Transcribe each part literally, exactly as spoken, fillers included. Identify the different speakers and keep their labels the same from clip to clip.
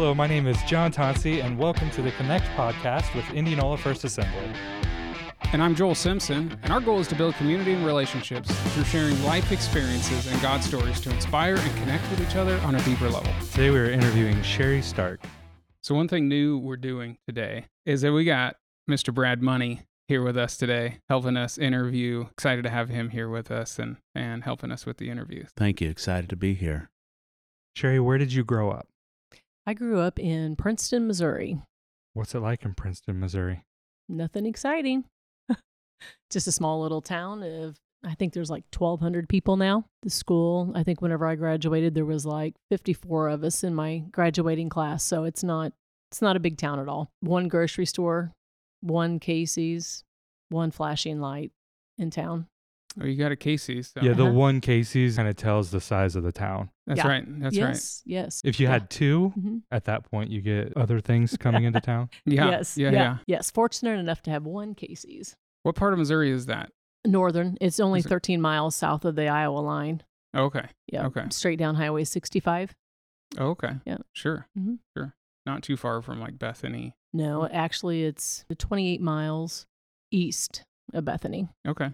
Speaker 1: Hello, my name is John Tonsi, and welcome to the Connect podcast with Indianola First Assembly.
Speaker 2: And I'm Joel Simpson, and our goal is to build community and relationships through sharing life experiences and God stories to inspire and connect with each other on a deeper level.
Speaker 1: Today we are interviewing Sherry Stark.
Speaker 2: So one thing new we're doing today is that we got Mister Brad Money here with us today, helping us interview. Excited to have him here with us and, and helping us with the interviews.
Speaker 3: Thank you. Excited to be here.
Speaker 1: Sherry, where did you grow up?
Speaker 4: I grew up in Princeton, Missouri.
Speaker 1: What's it like in Princeton, Missouri?
Speaker 4: Nothing exciting. Just a small little town of, I think there's like twelve hundred people now. The school, I think whenever I graduated, there was like fifty-four of us in my graduating class. So it's not, it's not a big town at all. One grocery store, one Casey's, one flashing light in town.
Speaker 2: Oh, you got a Casey's. So.
Speaker 1: Yeah, the
Speaker 4: Uh-huh.
Speaker 1: one Casey's kind of tells the size of the town.
Speaker 2: That's
Speaker 4: Yeah.
Speaker 2: right. That's right.
Speaker 4: yes, yes.
Speaker 1: If you
Speaker 4: Yeah.
Speaker 1: had two,
Speaker 4: Mhm.
Speaker 1: at that point you get other things coming into town.
Speaker 2: Yeah.
Speaker 4: Yes,
Speaker 2: yeah. Yeah.
Speaker 4: Yes, fortunate enough to have one Casey's.
Speaker 2: What part of Missouri is that?
Speaker 4: Northern. It's only
Speaker 2: Is it-
Speaker 4: thirteen miles south of the Iowa line.
Speaker 2: Oh, okay.
Speaker 4: Yeah.
Speaker 2: Okay.
Speaker 4: Straight down Highway sixty-five.
Speaker 2: Oh, okay.
Speaker 4: Yeah.
Speaker 2: Sure.
Speaker 4: Mhm.
Speaker 2: Sure. Not too far from like Bethany.
Speaker 4: No, actually, it's twenty-eight miles east of Bethany
Speaker 2: Okay.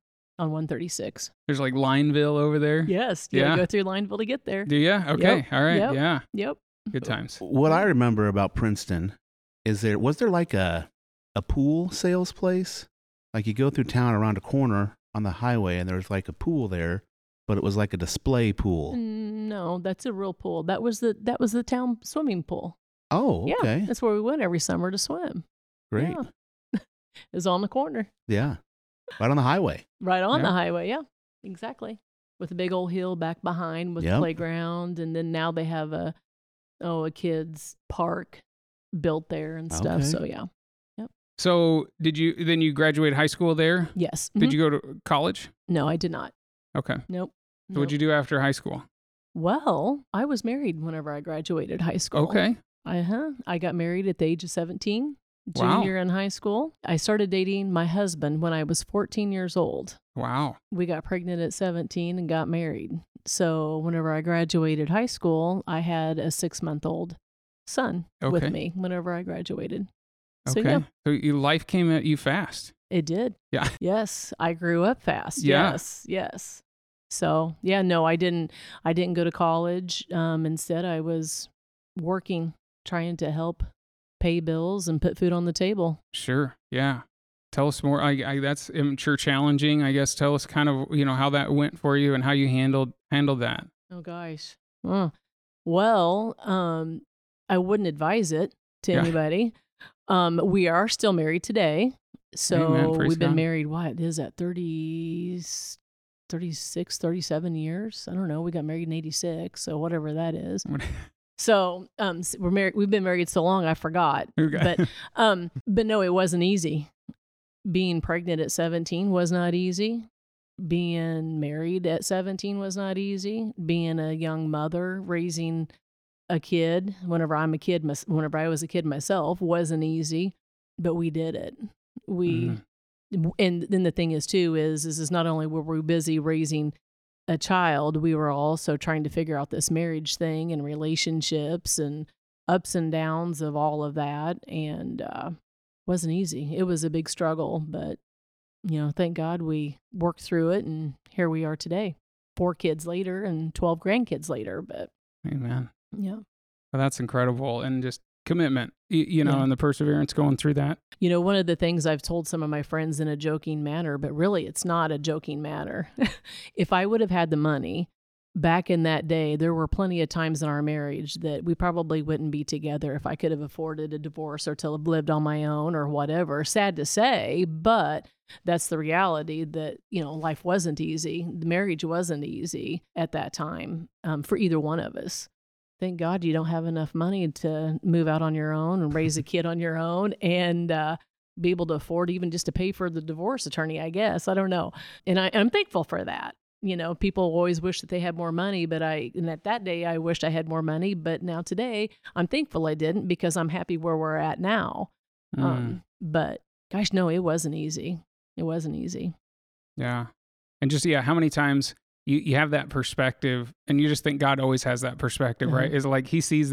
Speaker 4: on one thirty-six.
Speaker 2: There's like Lineville over there.
Speaker 4: Yes, you
Speaker 2: Yeah.
Speaker 4: gotta go through Lineville to get there.
Speaker 2: Do you? Okay. All right.
Speaker 4: Yep.
Speaker 2: Yeah.
Speaker 4: Yep.
Speaker 2: Good times.
Speaker 3: What I remember about Princeton is there was there like a a pool sales place? Like you go through town around a corner on the highway and there's like a pool there, but it was like a display pool.
Speaker 4: No, that's a real pool. That was the that was the town swimming pool.
Speaker 3: Oh,
Speaker 4: Yeah,
Speaker 3: okay.
Speaker 4: that's where we went every summer to swim.
Speaker 3: Great.
Speaker 4: Yeah. It was on the corner,
Speaker 3: Yeah. Right on the highway.
Speaker 4: right on
Speaker 2: Yeah.
Speaker 4: the highway. Yeah, exactly. With a big old hill back behind with
Speaker 3: Yep.
Speaker 4: playground, and then now they have a oh a kids park built there and stuff.
Speaker 3: Okay.
Speaker 4: So yeah,
Speaker 2: So did you, then you graduated high school there?
Speaker 4: yes.
Speaker 2: Did
Speaker 4: Mhm.
Speaker 2: you go to college?
Speaker 4: No, I did not.
Speaker 2: Okay.
Speaker 4: Nope.
Speaker 2: So what'd you do after high school?
Speaker 4: Well, I was married whenever I graduated high school.
Speaker 2: Okay.
Speaker 4: Uh-huh. I got married at the age of seventeen,
Speaker 2: Wow.
Speaker 4: junior in high school. I started dating my husband when I was fourteen years old.
Speaker 2: Wow.
Speaker 4: We got pregnant at seventeen and got married. So whenever I graduated high school, I had a six-month-old son
Speaker 2: Okay.
Speaker 4: with me whenever I graduated. So
Speaker 2: Okay.
Speaker 4: yeah,
Speaker 2: So your life came at you fast.
Speaker 4: it did.
Speaker 2: Yeah.
Speaker 4: Yes, I grew up fast.
Speaker 2: Yeah.
Speaker 4: Yes, yes. So yeah, no, I didn't. I didn't go to college. Um, instead, I was working, trying to help pay bills and put food on the table.
Speaker 2: Sure. Yeah. Tell us more. I, I that's I'm sure challenging. I guess tell us kind of, you know, how that went for you and how you handled handled that.
Speaker 4: Oh gosh. Oh. Well, um, I wouldn't advise it to
Speaker 2: Yeah.
Speaker 4: anybody. Um, we are still married today. So
Speaker 2: Amen. Praise
Speaker 4: we've been
Speaker 2: God.
Speaker 4: married, what is that, thirty, thirty-six, thirty-seven years? I don't know. We got married in eighty-six, so whatever that is. So um, s- we're married. We've been married so long, I forgot.
Speaker 2: Okay.
Speaker 4: But um, but no, it wasn't easy. Being pregnant at seventeen was not easy. Being married at seventeen was not easy. Being a young mother, raising a kid, whenever I'm a kid, mys- whenever I was a kid myself, wasn't easy. But we did it. We
Speaker 2: Mhm.
Speaker 4: and then the thing is too is is is not only were we busy raising a child, we were also trying to figure out this marriage thing and relationships and ups and downs of all of that, and uh wasn't easy. It was a big struggle, but you know, thank God we worked through it, and here we are today, four kids later and twelve grandkids later. But
Speaker 2: Amen.
Speaker 4: yeah,
Speaker 2: Well, that's incredible. And just commitment, you, you know,
Speaker 4: Yeah.
Speaker 2: and the perseverance going through that.
Speaker 4: you know, one of the things I've told some of my friends in a joking manner, but really it's not a joking manner. If I would have had the money back in that day, there were plenty of times in our marriage that we probably wouldn't be together if I could have afforded a divorce or to have lived on my own or whatever. Sad to say, but that's the reality that, you know, life wasn't easy. The marriage wasn't easy at that time um, for either one of us. Thank God you don't have enough money to move out on your own and raise a kid on your own and uh, be able to afford even just to pay for the divorce attorney, I guess. I don't know. And I, I'm thankful for that. You know, people always wish that they had more money, but I, and at that day, I wished I had more money. But now today, I'm thankful I didn't because I'm happy where we're at now.
Speaker 2: Mm.
Speaker 4: Um, but gosh, no, it wasn't easy. It wasn't easy.
Speaker 2: Yeah. And just, yeah, how many times you, you have that perspective and you just think God always has that perspective,
Speaker 4: Mhm.
Speaker 2: right? It's like he sees that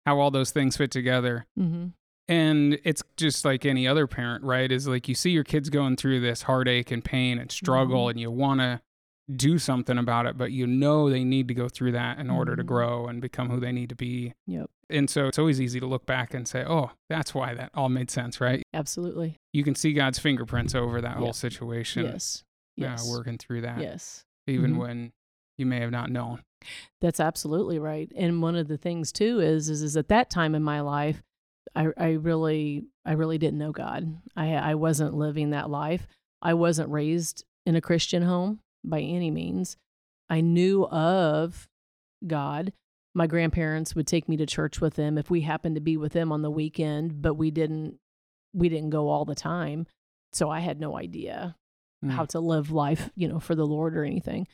Speaker 2: how all those things fit together.
Speaker 4: Mm-hmm.
Speaker 2: And it's just like any other parent, right? Is like you see your kids going through this heartache and pain and struggle,
Speaker 4: Mhm.
Speaker 2: and you want to do something about it, but you know they need to go through that in order to
Speaker 4: Mhm.
Speaker 2: grow and become who they need to be.
Speaker 4: Yep.
Speaker 2: And so it's always easy to look back and say, oh, that's why that all made sense, right?
Speaker 4: Absolutely.
Speaker 2: You can see God's fingerprints over that whole
Speaker 4: Yep.
Speaker 2: situation,
Speaker 4: Yes.
Speaker 2: uh,
Speaker 4: Yes.
Speaker 2: working through that,
Speaker 4: Yes.
Speaker 2: even
Speaker 4: Mhm.
Speaker 2: when you may have not known.
Speaker 4: That's absolutely right. And one of the things too is, is, is at that time in my life, I, I really, I really didn't know God. I, I wasn't living that life. I wasn't raised in a Christian home by any means. I knew of God. My grandparents would take me to church with them if we happened to be with them on the weekend, but we didn't, we didn't go all the time. So I had no idea
Speaker 2: Mm.
Speaker 4: how to live life, you know, for the Lord or anything.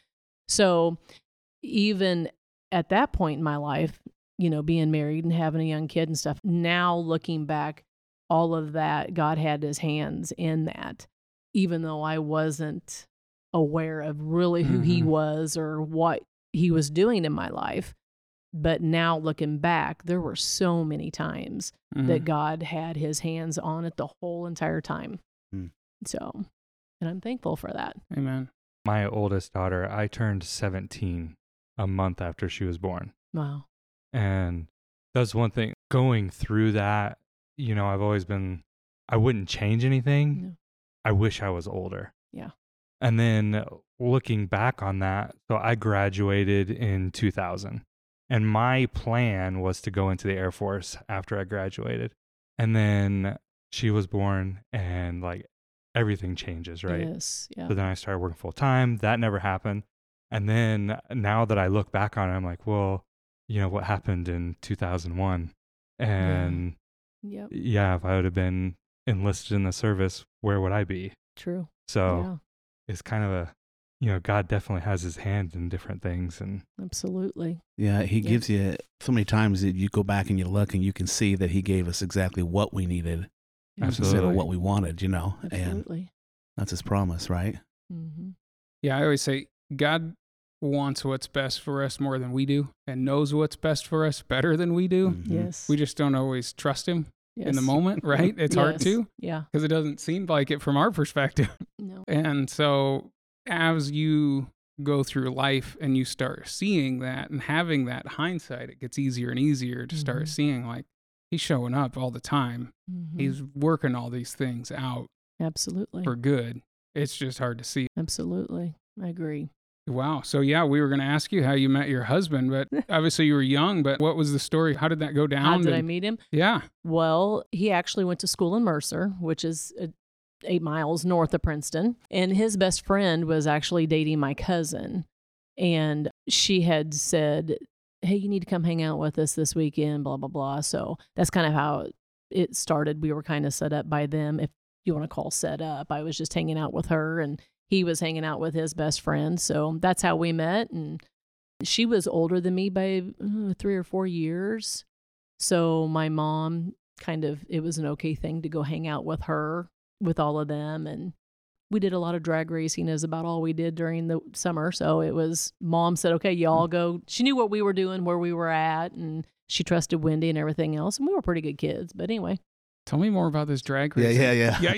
Speaker 4: So even at that point in my life, you know, being married and having a young kid and stuff, now looking back, all of that, God had his hands in that, even though I wasn't aware of really who he
Speaker 2: Mhm.
Speaker 4: was or what he was doing in my life. But now looking back, there were so many times that
Speaker 2: Mhm.
Speaker 4: God had his hands on it the whole entire time.
Speaker 3: Hmm.
Speaker 4: So, and I'm thankful for that.
Speaker 2: Amen.
Speaker 1: My oldest daughter, I turned seventeen a month after she was born.
Speaker 4: Wow.
Speaker 1: And that's one thing. Going through that, you know, I've always been, I wouldn't change anything.
Speaker 4: No.
Speaker 1: I wish I was older.
Speaker 4: Yeah.
Speaker 1: And then looking back on that, so I graduated in two thousand. And my plan was to go into the Air Force after I graduated. And then she was born and like everything changes, right?
Speaker 4: Yes. Yeah.
Speaker 1: So then I started working full time. That never happened. And then now that I look back on it, I'm like, well, you know, what happened in two thousand one? And
Speaker 4: Yep.
Speaker 1: yeah, if I would have been enlisted in the service, where would I be?
Speaker 4: True.
Speaker 1: So
Speaker 4: Yeah.
Speaker 1: it's kind of a, you know, God definitely has his hand in different things. And
Speaker 4: Absolutely.
Speaker 3: Yeah, he
Speaker 4: Yeah.
Speaker 3: gives you so many times that you go back and you look and you can see that he gave us exactly what we needed
Speaker 4: Yeah.
Speaker 3: instead
Speaker 1: Absolutely.
Speaker 3: of what we wanted, you know, and
Speaker 4: Absolutely.
Speaker 3: that's his promise, right?
Speaker 4: Mm-hmm.
Speaker 2: Yeah, I always say God wants what's best for us more than we do and knows what's best for us better than we do.
Speaker 3: Mhm.
Speaker 4: Yes.
Speaker 2: We just don't always trust him
Speaker 4: yes.
Speaker 2: in the moment, right? It's hard
Speaker 4: Yes.
Speaker 2: to
Speaker 4: Yeah.
Speaker 2: because it doesn't seem like it from our perspective.
Speaker 4: No.
Speaker 2: And so as you go through life and you start seeing that and having that hindsight, it gets easier and easier to start
Speaker 4: Mhm.
Speaker 2: seeing like he's showing up all the time.
Speaker 4: Mhm.
Speaker 2: He's working all these things out
Speaker 4: Absolutely.
Speaker 2: for good. It's just hard to see.
Speaker 4: Absolutely. I agree.
Speaker 2: Wow. So yeah, we were going to ask you how you met your husband, but obviously you were young, but what was the story? How did that go down?
Speaker 4: How did I
Speaker 2: And-
Speaker 4: meet him?
Speaker 2: yeah.
Speaker 4: Well, he actually went to school in Mercer, which is uh, eight miles north of Princeton. And his best friend was actually dating my cousin. And she had said, hey, you need to come hang out with us this weekend, blah, blah, blah. So that's kind of how it started. We were kind of set up by them, if you want to call set up. I was just hanging out with her and he was hanging out with his best friend. So that's how we met. And she was older than me by uh, three or four years. So my mom kind of, it was an okay thing to go hang out with her, with all of them. And we did a lot of drag racing is about all we did during the summer. So it was, mom said, okay, y'all go. She knew what we were doing, where we were at, and she trusted Wendy and everything else. And we were pretty good kids. But anyway.
Speaker 2: Tell me more about this drag
Speaker 3: Yeah,
Speaker 2: racing.
Speaker 3: yeah, yeah.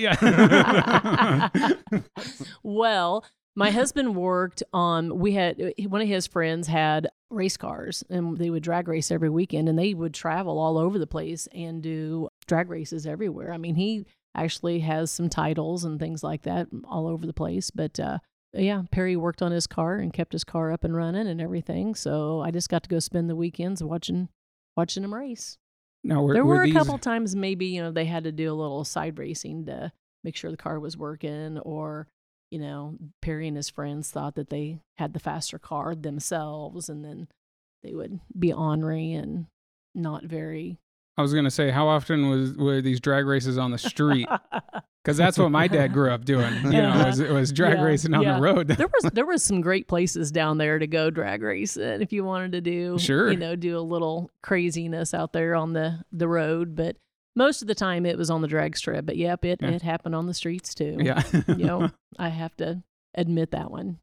Speaker 2: Yeah, yeah.
Speaker 4: Well, my husband worked on, we had, one of his friends had race cars and they would drag race every weekend and they would travel all over the place and do drag races everywhere. I mean, he actually has some titles and things like that all over the place. But uh, yeah, Perry worked on his car and kept his car up and running and everything. So I just got to go spend the weekends watching, watching him race.
Speaker 2: Now, were,
Speaker 4: There were, a
Speaker 2: these,
Speaker 4: couple times maybe, you know, they had to do a little side racing to make sure the car was working, or, you know, Perry and his friends thought that they had the faster car themselves, and then they would be ornery and not very.
Speaker 2: I was going to say, how often was were these drag races on the street? Because that's what my dad grew up doing. You know,
Speaker 4: Uh-huh.
Speaker 2: was, it was drag
Speaker 4: Yeah,
Speaker 2: racing on
Speaker 4: yeah.
Speaker 2: the road.
Speaker 4: there was there was some great places down there to go drag racing if you wanted to do,
Speaker 2: Sure.
Speaker 4: you know, do a little craziness out there on the, the road. But most of the time it was on the drag strip. But yep, it,
Speaker 2: Yeah.
Speaker 4: it happened on the streets too.
Speaker 2: Yeah.
Speaker 4: You know, I have to admit that one.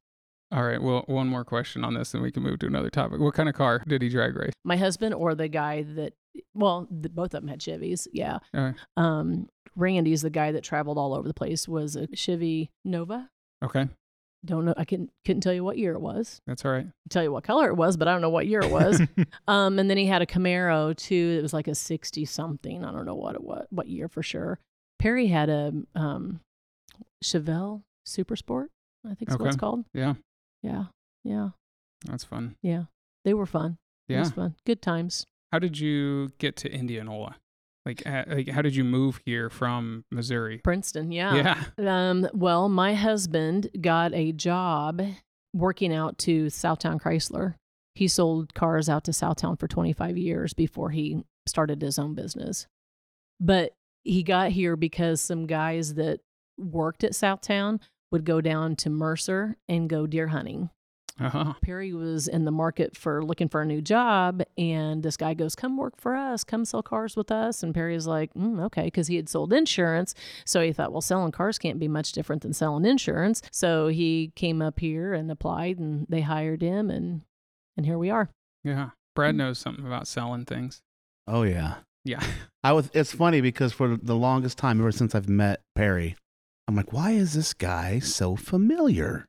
Speaker 2: All right. Well, one more question on this, and we can move to another topic. What kind of car did he drag race?
Speaker 4: My husband or the guy that, well, the, both of them had Chevys. Yeah.
Speaker 2: All right.
Speaker 4: Um, Randy's the guy that traveled all over the place, was a Chevy Nova.
Speaker 2: Okay.
Speaker 4: Don't know. I couldn't, couldn't tell you what year it was.
Speaker 2: That's all right.
Speaker 4: I'll tell you what color it was, but I don't know what year it was. um, and then he had a Camaro too. It was like a sixty something. I don't know what it was, what year for sure. Perry had a um, Chevelle Super Sport, I think is what it's
Speaker 2: Okay.
Speaker 4: called.
Speaker 2: Yeah.
Speaker 4: Yeah. Yeah.
Speaker 2: That's fun.
Speaker 4: Yeah. They were fun. It
Speaker 2: Yeah.
Speaker 4: was fun. Good times.
Speaker 2: How did you get to Indianola? Like, uh, like, how did you move here from Missouri?
Speaker 4: Princeton. Yeah.
Speaker 2: Yeah.
Speaker 4: Um, well, my husband got a job working out to Southtown Chrysler. He sold cars out to Southtown for twenty-five years before he started his own business. But he got here because some guys that worked at Southtown would go down to Mercer and go deer hunting.
Speaker 2: Uh-huh.
Speaker 4: Perry was in the market for looking for a new job, and this guy goes, come work for us, come sell cars with us. And Perry's like, mm, okay, because he had sold insurance. So he thought, well, selling cars can't be much different than selling insurance. So he came up here and applied, and they hired him, and and here we are.
Speaker 2: Yeah. Brad knows something about selling things.
Speaker 3: Oh yeah.
Speaker 2: Yeah.
Speaker 3: I was. It's funny because for the longest time, ever since I've met Perry, I'm like, why is this guy so familiar?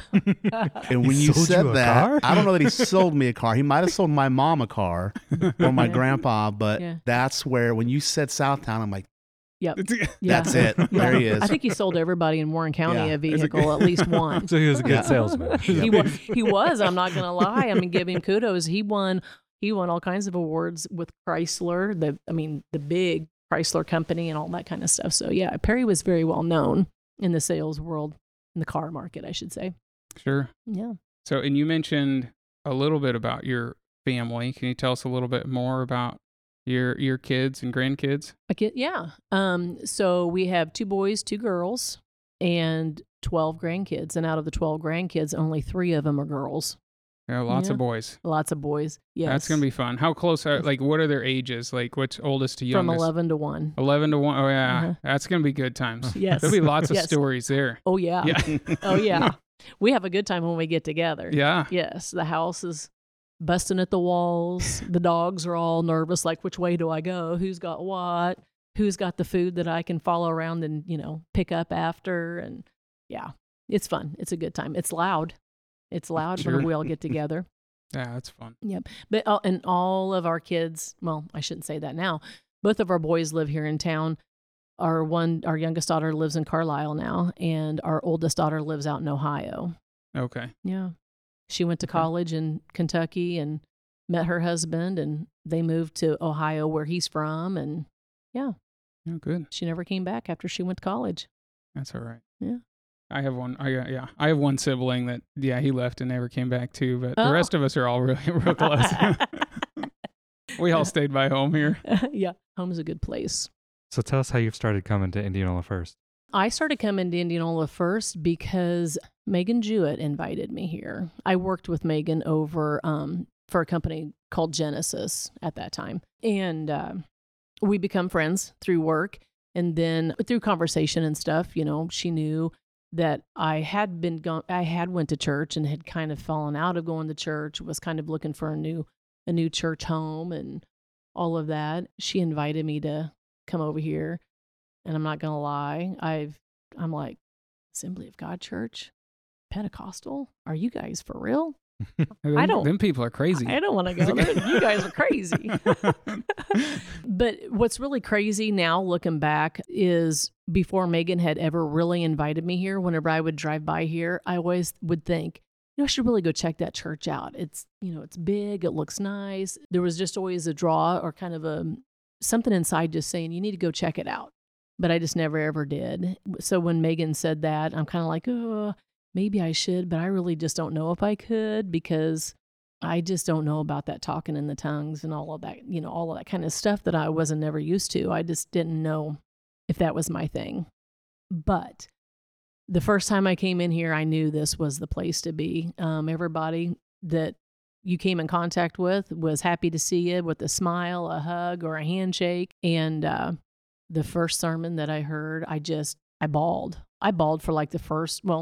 Speaker 3: And when
Speaker 1: He
Speaker 3: you
Speaker 1: sold
Speaker 3: said
Speaker 1: you a
Speaker 3: that,
Speaker 1: car?
Speaker 3: I don't know that he sold me a car. He might have sold my mom a car or my
Speaker 4: Yeah.
Speaker 3: grandpa, but
Speaker 4: Yeah.
Speaker 3: that's where when you said Southtown, I'm like,
Speaker 4: Yep.
Speaker 2: It's-
Speaker 4: Yeah.
Speaker 3: that's it.
Speaker 4: Yeah.
Speaker 3: There he is.
Speaker 4: I think he sold everybody in Warren County
Speaker 3: Yeah.
Speaker 4: a vehicle, at least one.
Speaker 1: So he was a good
Speaker 3: Yeah.
Speaker 1: salesman.
Speaker 4: he was. He was. I'm not gonna lie. I mean, give him kudos. He won. He won all kinds of awards with Chrysler. The I mean, the big Chrysler company and all that kind of stuff. So yeah, Perry was very well known in the sales world, in the car market, I should say.
Speaker 2: Sure.
Speaker 4: Yeah.
Speaker 2: So, and you mentioned a little bit about your family. Can you tell us a little bit more about your your kids and grandkids?
Speaker 4: I get, yeah. Um. So we have two boys, two girls, and twelve grandkids. And out of the twelve grandkids, only three of them are girls.
Speaker 2: Yeah, lots
Speaker 4: Yeah.
Speaker 2: of boys.
Speaker 4: Lots of boys. Yes.
Speaker 2: That's gonna be fun. How close are like? What are their ages? Like, what's oldest to
Speaker 4: from
Speaker 2: youngest?
Speaker 4: eleven to one.
Speaker 2: Eleven to one. Oh yeah,
Speaker 4: Uh-huh.
Speaker 2: that's gonna be good times.
Speaker 4: Yes.
Speaker 2: There'll be lots of
Speaker 4: Yes.
Speaker 2: stories there.
Speaker 4: Oh yeah.
Speaker 2: Yeah.
Speaker 4: Oh yeah. We have a good time when we get together.
Speaker 2: Yeah.
Speaker 4: Yes, the house is busting at the walls. The dogs are all nervous, like, which way do I go? Who's got what? Who's got the food that I can follow around and, you know, pick up after? And yeah, it's fun. It's a good time. It's loud. It's loud
Speaker 2: Sure.
Speaker 4: when we all get together.
Speaker 2: Yeah, that's fun.
Speaker 4: But uh, and all of our kids, well, I shouldn't say that now. Both of our boys live here in town. Our one, our youngest daughter lives in Carlisle now, and our oldest daughter lives out in Ohio.
Speaker 2: Okay.
Speaker 4: Yeah. She went to
Speaker 2: Okay.
Speaker 4: college in Kentucky and met her husband, and they moved to Ohio where he's from. And yeah,
Speaker 2: Oh, good.
Speaker 4: she never came back after she went to college.
Speaker 2: That's all right.
Speaker 4: Yeah.
Speaker 2: I have one. I got, yeah. I have one sibling that yeah he left and never came back too. But the
Speaker 4: Oh.
Speaker 2: rest of us are all really real close. We all stayed by home here.
Speaker 4: Yeah. Home is a good place.
Speaker 1: So tell us how you started coming to Indianola first.
Speaker 4: I started coming to Indianola first because Megan Jewett invited me here. I worked with Megan over um, for a company called Genesis at that time. And uh, we become friends through work. And then through conversation and stuff, you know, she knew that I had been gone, I had went to church and had kind of fallen out of going to church, was kind of looking for a new, a new church home and all of that. She invited me to come over here. And I'm not going to lie, I've, I'm like, Assembly of God Church, Pentecostal? Are you guys for real?
Speaker 2: Them,
Speaker 4: don't-
Speaker 2: Them people are crazy.
Speaker 4: I don't want to go there. You guys are crazy. But what's really crazy now, looking back, is before Megan had ever really invited me here, whenever I would drive by here, I always would think, you know, I should really go check that church out. It's, you know, it's big, it looks nice. There was just always a draw or kind of a something inside just saying, you need to go check it out. But I just never ever did. So when Megan said that, I'm kind of like, oh, maybe I should, but I really just don't know if I could because I just don't know about that talking in the tongues and all of that, you know, all of that kind of stuff that I wasn't never used to. I just didn't know if that was my thing. But the first time I came in here, I knew this was the place to be. Um, everybody that you came in contact with was happy to see you with a smile, a hug, or a handshake. And uh, the first sermon that I heard, I just, I bawled. I bawled for like the first, well,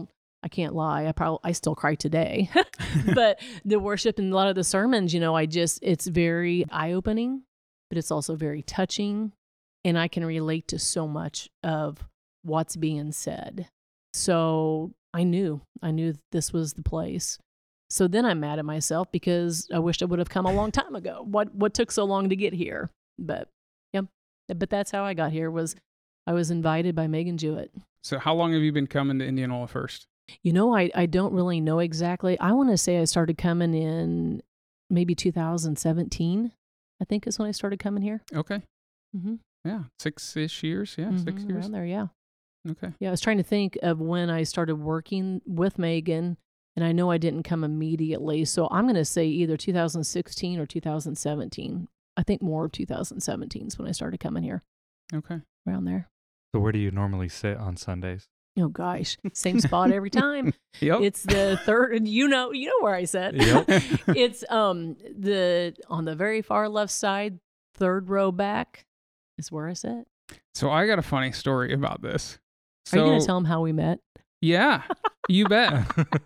Speaker 4: I can't lie. I probably I still cry today. But the worship and a lot of the sermons, you know, I just it's very eye-opening, but it's also very touching, and I can relate to so much of what's being said. So I knew, I knew this was the place. So then I'm mad at myself because I wished I would have come a long time ago. What what took so long to get here? But yeah, but that's how I got here. Was I was invited by Megan Jewett.
Speaker 2: So how long have you been coming to Indianola First?
Speaker 4: You know, I, I don't really know exactly. I want to say I started coming in maybe two thousand seventeen, I think is when I started coming here.
Speaker 2: Okay.
Speaker 4: Mm-hmm.
Speaker 2: Yeah. Six-ish years. Yeah.
Speaker 4: Mm-hmm.
Speaker 2: Six years.
Speaker 4: Around there, yeah.
Speaker 2: Okay.
Speaker 4: Yeah, I was trying to think of when I started working with Megan, and I know I didn't come immediately. So I'm going to say either two thousand sixteen or two thousand seventeen. I think more of two thousand seventeen is when I started coming here.
Speaker 2: Okay.
Speaker 4: Around there.
Speaker 1: So where do you normally sit on Sundays?
Speaker 4: Oh gosh, same spot every time.
Speaker 2: Yep.
Speaker 4: It's the third. You know, you know where I sit.
Speaker 1: Yep.
Speaker 4: It's um the on the very far left side, third row back, is where I sit.
Speaker 2: So I got a funny story about this.
Speaker 4: Are
Speaker 2: So
Speaker 4: you gonna tell them how we met?
Speaker 2: yeah, you bet.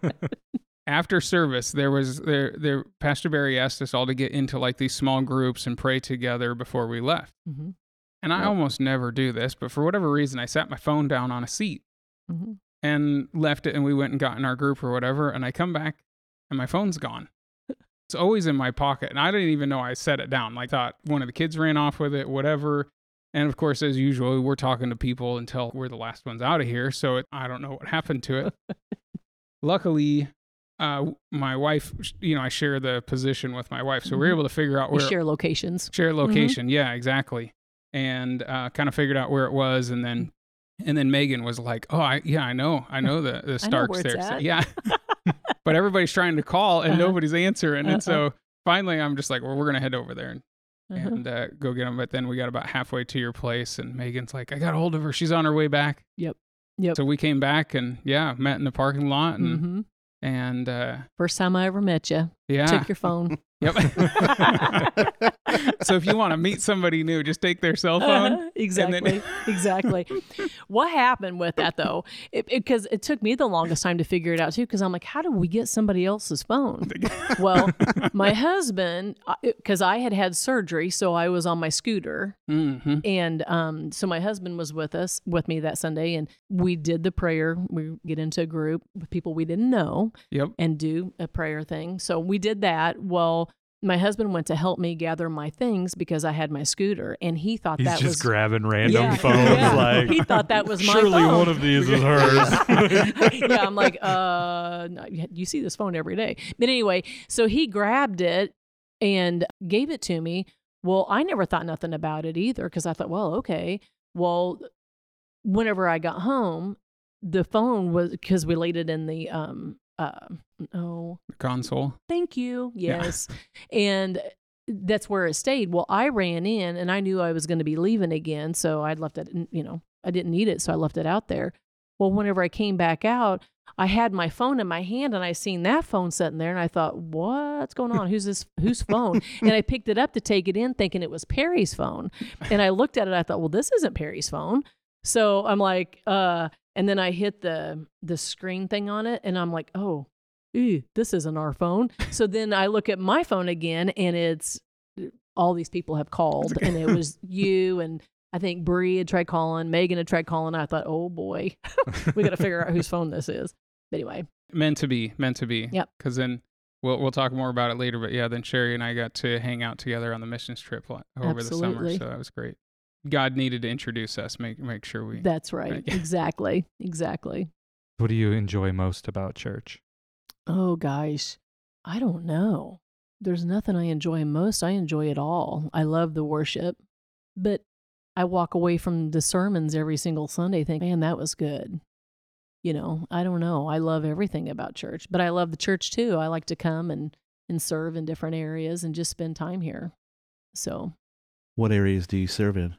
Speaker 2: After service, there was there there. Pastor Barry asked us all to get into like these small groups and pray together before we left.
Speaker 4: Mm-hmm.
Speaker 2: And I
Speaker 4: Yep.
Speaker 2: almost never do this, but for whatever reason, I sat my phone down on a seat
Speaker 4: Mm-hmm.
Speaker 2: and left it, and we went and got in our group or whatever. And I come back, and my phone's gone. It's always in my pocket, and I didn't even know I set it down. Like, thought one of the kids ran off with it, whatever. And of course, as usual, we're talking to people until we're the last ones out of here. So it, I don't know what happened to it. Luckily, uh, my wife, you know, I share the position with my wife, so we're
Speaker 4: Mhm.
Speaker 2: able to figure out
Speaker 4: We
Speaker 2: where
Speaker 4: share locations.
Speaker 2: share location. Yeah, exactly. And uh, kind of figured out where it was, and then and then Megan was like, "Oh, I yeah, I know, I know the the Starks
Speaker 4: where it's
Speaker 2: there." So,
Speaker 4: at.
Speaker 2: yeah, but everybody's trying to call and
Speaker 4: Uh-huh.
Speaker 2: nobody's answering, and
Speaker 4: Uh-uh.
Speaker 2: so finally, I'm just like, "Well, we're gonna head over there and,
Speaker 4: Uh-huh.
Speaker 2: and uh, go get them." But then we got about halfway to your place, and Megan's like, "I got a hold of her. She's on her way back."
Speaker 4: Yep. Yep.
Speaker 2: So we came back and yeah, met in the parking lot, and
Speaker 4: Mm-hmm.
Speaker 2: and uh,
Speaker 4: First time I ever met you.
Speaker 2: yeah,
Speaker 4: Took your phone.
Speaker 2: yep. So if you want to meet somebody new, just take their cell phone.
Speaker 4: Uh-huh. Exactly. exactly. What happened with that though? Because it, it, it took me the longest time to figure it out too. Because I'm like, how do we get somebody else's phone? Well, my husband, because I had had surgery, so I was on my scooter,
Speaker 2: Mm-hmm.
Speaker 4: and um, so my husband was with us, with me that Sunday, and we did the prayer. We get into a group with people we didn't know,
Speaker 2: Yep.
Speaker 4: and do a prayer thing. So we did that. Well, my husband went to help me gather my things because I had my scooter, and he thought
Speaker 1: He's
Speaker 4: that
Speaker 1: just
Speaker 4: was
Speaker 1: grabbing random
Speaker 4: Yeah,
Speaker 1: phones.
Speaker 4: yeah.
Speaker 1: Like
Speaker 4: He thought that was my
Speaker 1: surely
Speaker 4: phone.
Speaker 1: one of these is hers.
Speaker 4: Yeah, I'm like, uh, no, you see this phone every day. But anyway, so he grabbed it and gave it to me. Well, I never thought nothing about it either because I thought, well, okay. Well, whenever I got home, the phone was, because we laid it in the, um, uh, oh,
Speaker 2: Console.
Speaker 4: thank you.
Speaker 2: Yeah.
Speaker 4: Yes. And that's where it stayed. Well, I ran in and I knew I was going to be leaving again. So I'd left it, you know, I didn't need it. So I left it out there. Well, whenever I came back out, I had my phone in my hand and I seen that phone sitting there and I thought, what's going on? Who's this? Whose phone? And I picked it up to take it in thinking it was Perry's phone. And I looked at it. I thought, well, this isn't Perry's phone. So I'm like, uh, and then I hit the, the screen thing on it and I'm like, oh, ew, this isn't our phone. So then I look at my phone again and it's all these people have called and it was you and I think Bree had tried calling, Megan had tried calling. I thought, oh boy, we got to figure out whose phone this is. But anyway.
Speaker 2: Meant to be, meant to be.
Speaker 4: Yep.
Speaker 2: Because then we'll we'll talk more about it later. But yeah, then Sherry and I got to hang out together on the missions trip over
Speaker 4: Absolutely.
Speaker 2: the summer, so that was great. God needed to introduce us, make make sure we.
Speaker 4: That's right.
Speaker 2: Right.
Speaker 4: Exactly. Exactly.
Speaker 1: What do you enjoy most about church?
Speaker 4: Oh gosh, I don't know. There's nothing I enjoy most. I enjoy it all. I love the worship, but I walk away from the sermons every single Sunday thinking, man, that was good. You know, I don't know. I love everything about church, but I love the church too. I like to come and, and serve in different areas and just spend time here. So
Speaker 3: What areas do you serve in?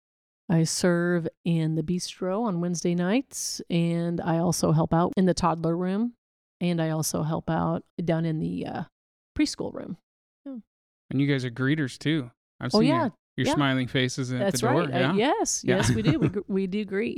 Speaker 4: I serve in the bistro on Wednesday nights, and I also help out in the toddler room, and I also help out down in the uh, preschool room.
Speaker 2: And you guys are greeters too. I've
Speaker 4: Oh,
Speaker 2: seen
Speaker 4: yeah.
Speaker 2: your, your
Speaker 4: Yeah.
Speaker 2: smiling faces at
Speaker 4: That's
Speaker 2: the door.
Speaker 4: right.
Speaker 2: Yeah.
Speaker 4: Uh, yes,
Speaker 2: Yeah.
Speaker 4: yes, we do. We gr- we do greet. Yeah.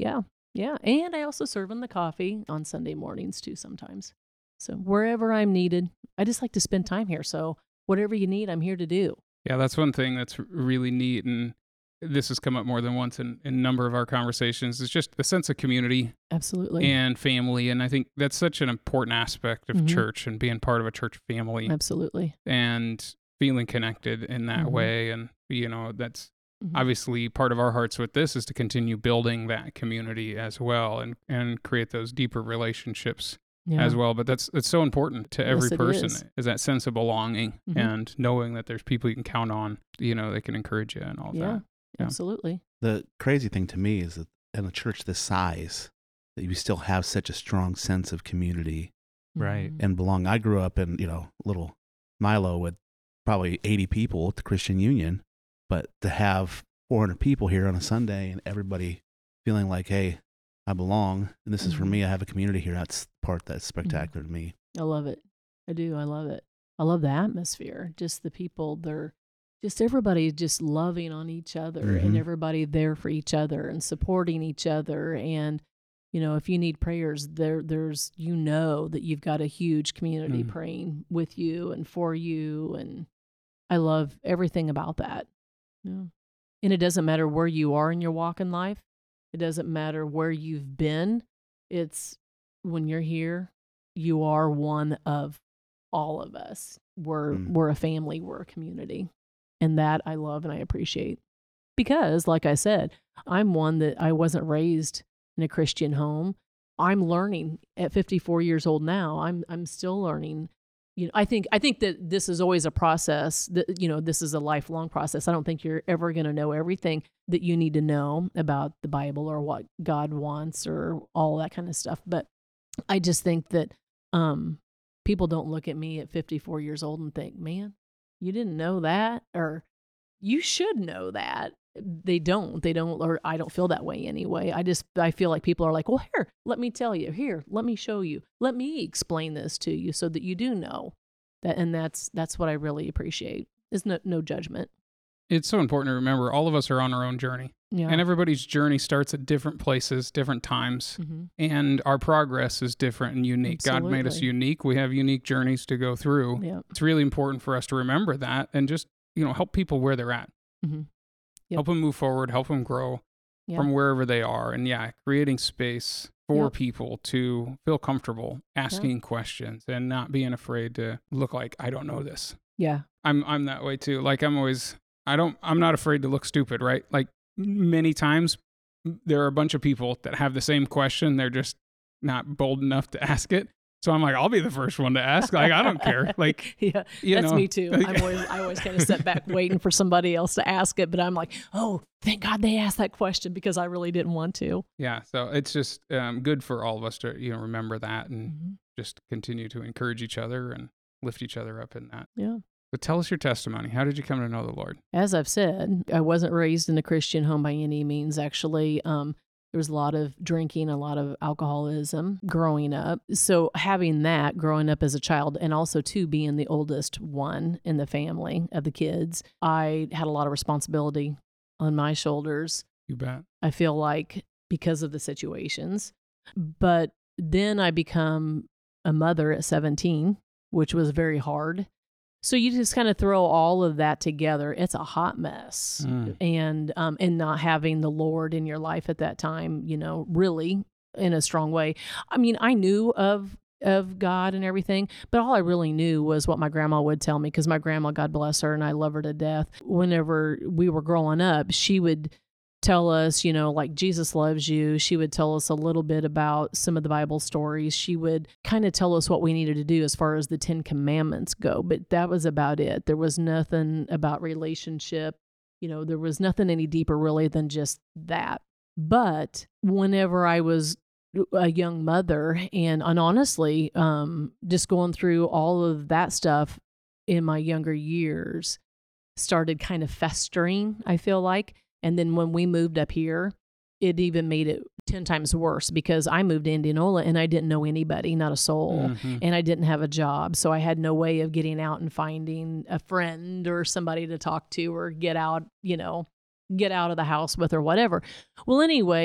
Speaker 4: Yeah. And I also serve them the coffee on Sunday mornings too sometimes. So wherever I'm needed, I just like to spend time here. So whatever you need, I'm here to do.
Speaker 2: Yeah, that's one thing that's really neat, and this has come up more than once in, in a number of our conversations, is just the sense of community
Speaker 4: Absolutely.
Speaker 2: and family. And I think that's such an important aspect of
Speaker 4: Mhm.
Speaker 2: church and being part of a church family
Speaker 4: Absolutely.
Speaker 2: and feeling connected in that
Speaker 4: Mhm.
Speaker 2: way. And, you know, that's
Speaker 4: Mhm.
Speaker 2: obviously part of our hearts with this is to continue building that community as well and, and create those deeper relationships
Speaker 4: Yeah.
Speaker 2: as well. But that's it's so important to every
Speaker 4: Yes, it
Speaker 2: person
Speaker 4: is.
Speaker 2: is that sense of belonging
Speaker 4: Mhm.
Speaker 2: and knowing that there's people you can count on, you know, they can encourage you and all of
Speaker 4: Yeah.
Speaker 2: that. Yeah.
Speaker 4: Absolutely.
Speaker 3: The crazy thing to me is that in a church this size, that you still have such a strong sense of community
Speaker 1: Right.
Speaker 4: Mhm.
Speaker 3: and belong. I grew up in, you know, little Milo with probably eighty people at the Christian Union, but to have four hundred people here on a Sunday and everybody feeling like, hey, I belong, and this is for
Speaker 4: Mhm.
Speaker 3: me, I have a community here, that's the part that's spectacular to me.
Speaker 4: I love it. I do. I love it. I love the atmosphere. Just the people, they're just everybody just loving on each other and
Speaker 3: Mhm.
Speaker 4: everybody there for each other and supporting each other. And, you know, if you need prayers, there there's you know that you've got a huge community
Speaker 2: Mm.
Speaker 4: praying with you and for you. And I love everything about that. Yeah. And it doesn't matter where you are in your walk in life. It doesn't matter where you've been. It's when you're here, you are one of all of us. We're
Speaker 3: Mm.
Speaker 4: we're a family, we're a community. And that I love and I appreciate. Because, like I said, I'm one that I wasn't raised in a Christian home. I'm learning at fifty-four years old now. I'm I'm still learning. You know, I think I think that this is always a process. That you know, this is a lifelong process. I don't think you're ever going to know everything that you need to know about the Bible or what God wants or all that kind of stuff. But I just think that um, people don't look at me at fifty-four years old and think, "Man, you didn't know that," or "You should know that." They don't. They don't, or I don't feel that way anyway. I just, I feel like people are like, well, here, let me tell you. Here, let me show you. Let me explain this to you so that you do know that. And that's, that's what I really appreciate. Is no, no judgment.
Speaker 2: It's so important to remember all of us are on our own journey,
Speaker 4: Yeah.
Speaker 2: and everybody's journey starts at different places, different times,
Speaker 4: hmm
Speaker 2: and our progress is different and unique. God made us
Speaker 4: Absolutely.
Speaker 2: unique. We have unique journeys to go through.
Speaker 4: Yeah.
Speaker 2: It's really important for us to remember that and just, you know, help people where they're at.
Speaker 4: hmm Yep.
Speaker 2: Help them move forward, help them grow
Speaker 4: Yeah.
Speaker 2: from wherever they are. And yeah, creating space for
Speaker 4: Yep.
Speaker 2: people to feel comfortable asking questions and not being afraid to look like I don't know this.
Speaker 4: Yeah.
Speaker 2: I'm I'm that way too. Like I'm always I don't I'm not afraid to look stupid, right? Like many times there are a bunch of people that have the same question, they're just not bold enough to ask it. So I'm like, I'll be the first one to ask. Like I don't care. Like
Speaker 4: yeah,
Speaker 2: you
Speaker 4: that's
Speaker 2: know,
Speaker 4: me too.
Speaker 2: like-
Speaker 4: I'm always, I always kind of sit back waiting for somebody else to ask it, but I'm like, oh, thank God they asked that question because I really didn't want to.
Speaker 2: Yeah, so it's just um, good for all of us to you know remember that and
Speaker 4: Mhm.
Speaker 2: just continue to encourage each other and lift each other up in that.
Speaker 4: Yeah.
Speaker 2: But tell us your testimony. How did you come to know the Lord?
Speaker 4: As I've said, I wasn't raised in a Christian home by any means. Actually, um, there was a lot of drinking, a lot of alcoholism growing up. So having that growing up as a child, and also too being the oldest one in the family of the kids, I had a lot of responsibility on my shoulders.
Speaker 2: You bet.
Speaker 4: I feel like because of the situations. But then I become a mother at seventeen, which was very hard. So you just kind of throw all of that together. It's a hot mess.
Speaker 2: Mm.
Speaker 4: And um, and not having the Lord in your life at that time, you know, really in a strong way. I mean, I knew of of God and everything, but all I really knew was what my grandma would tell me, because my grandma, God bless her, and I love her to death. Whenever we were growing up, she would tell us, you know, like Jesus loves you. She would tell us a little bit about some of the Bible stories. She would kind of tell us what we needed to do as far as the Ten Commandments go, but that was about it. There was nothing about relationship. You know, there was nothing any deeper really than just that. But whenever I was a young mother and, and honestly, um, just going through all of that stuff in my younger years started kind of festering, I feel like. And then when we moved up here, it even made it ten times worse because I moved to Indianola and I didn't know anybody, not a soul.
Speaker 2: Mhm.
Speaker 4: And I didn't have a job. So I had no way of getting out and finding a friend or somebody to talk to or get out, you know, get out of the house with or whatever. Well, anyway,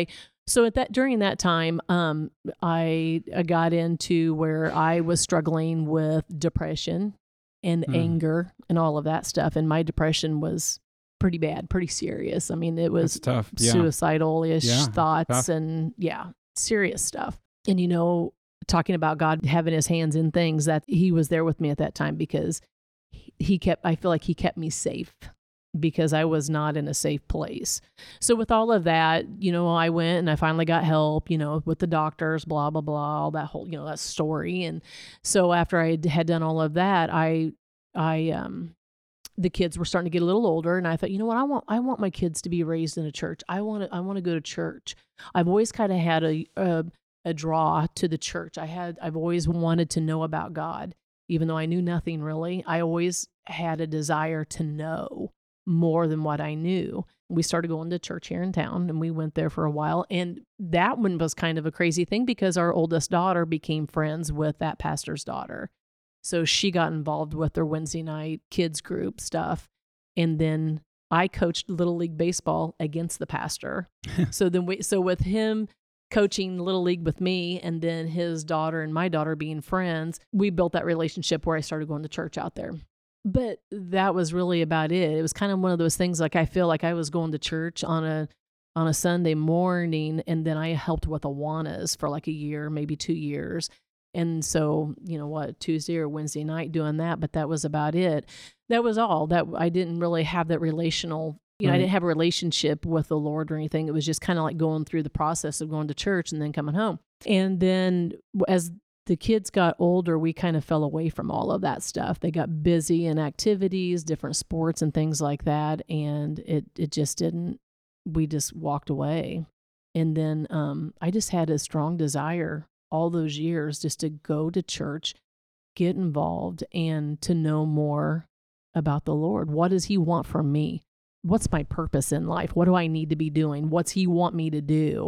Speaker 4: So at that during that time, um, I, I got into where I was struggling with depression and
Speaker 2: Mm.
Speaker 4: anger and all of that stuff, and my depression was pretty bad, pretty serious. I mean, it was
Speaker 2: It's tough. Yeah.
Speaker 4: suicidal-ish
Speaker 2: Yeah,
Speaker 4: thoughts
Speaker 2: tough.
Speaker 4: and yeah, serious stuff. And you know, talking about God having his hands in things, that he was there with me at that time because he, he kept, I feel like he kept me safe because I was not in a safe place. So with all of that, you know, I went and I finally got help, you know, with the doctors, blah, blah, blah, all that whole, you know, that story. And so after I had done all of that, I, I, um, the kids were starting to get a little older, and I thought, you know what, I want, I want my kids to be raised in a church. I want to, I want to go to church. I've always kind of had a, a, a draw to the church. I had, I've always wanted to know about God, even though I knew nothing really. I always had a desire to know more than what I knew. We started going to church here in town, and we went there for a while. And that one was kind of a crazy thing because our oldest daughter became friends with that pastor's daughter. So she got involved with their Wednesday night kids group stuff. And then I coached Little League baseball against the pastor. so then we, so with him coaching Little League with me and then his daughter and my daughter being friends, we built that relationship where I started going to church out there. But that was really about it. It was kind of one of those things, like I feel like I was going to church on a on a Sunday morning, and then I helped with Awanas for like a year, maybe two years. And so, you know what, Tuesday or Wednesday night doing that, but that was about it. That was all. That I didn't really have that relational, you know,
Speaker 2: Right.
Speaker 4: I didn't have a relationship with the Lord or anything. It was just kind of like going through the process of going to church and then coming home. And then as the kids got older, we kind of fell away from all of that stuff. They got busy in activities, different sports and things like that. And it, it just didn't, we just walked away. And then um, I just had a strong desire all those years just to go to church, get involved, and to know more about the Lord. What does he want from me? What's my purpose in life? What do I need to be doing? What's he want me to do?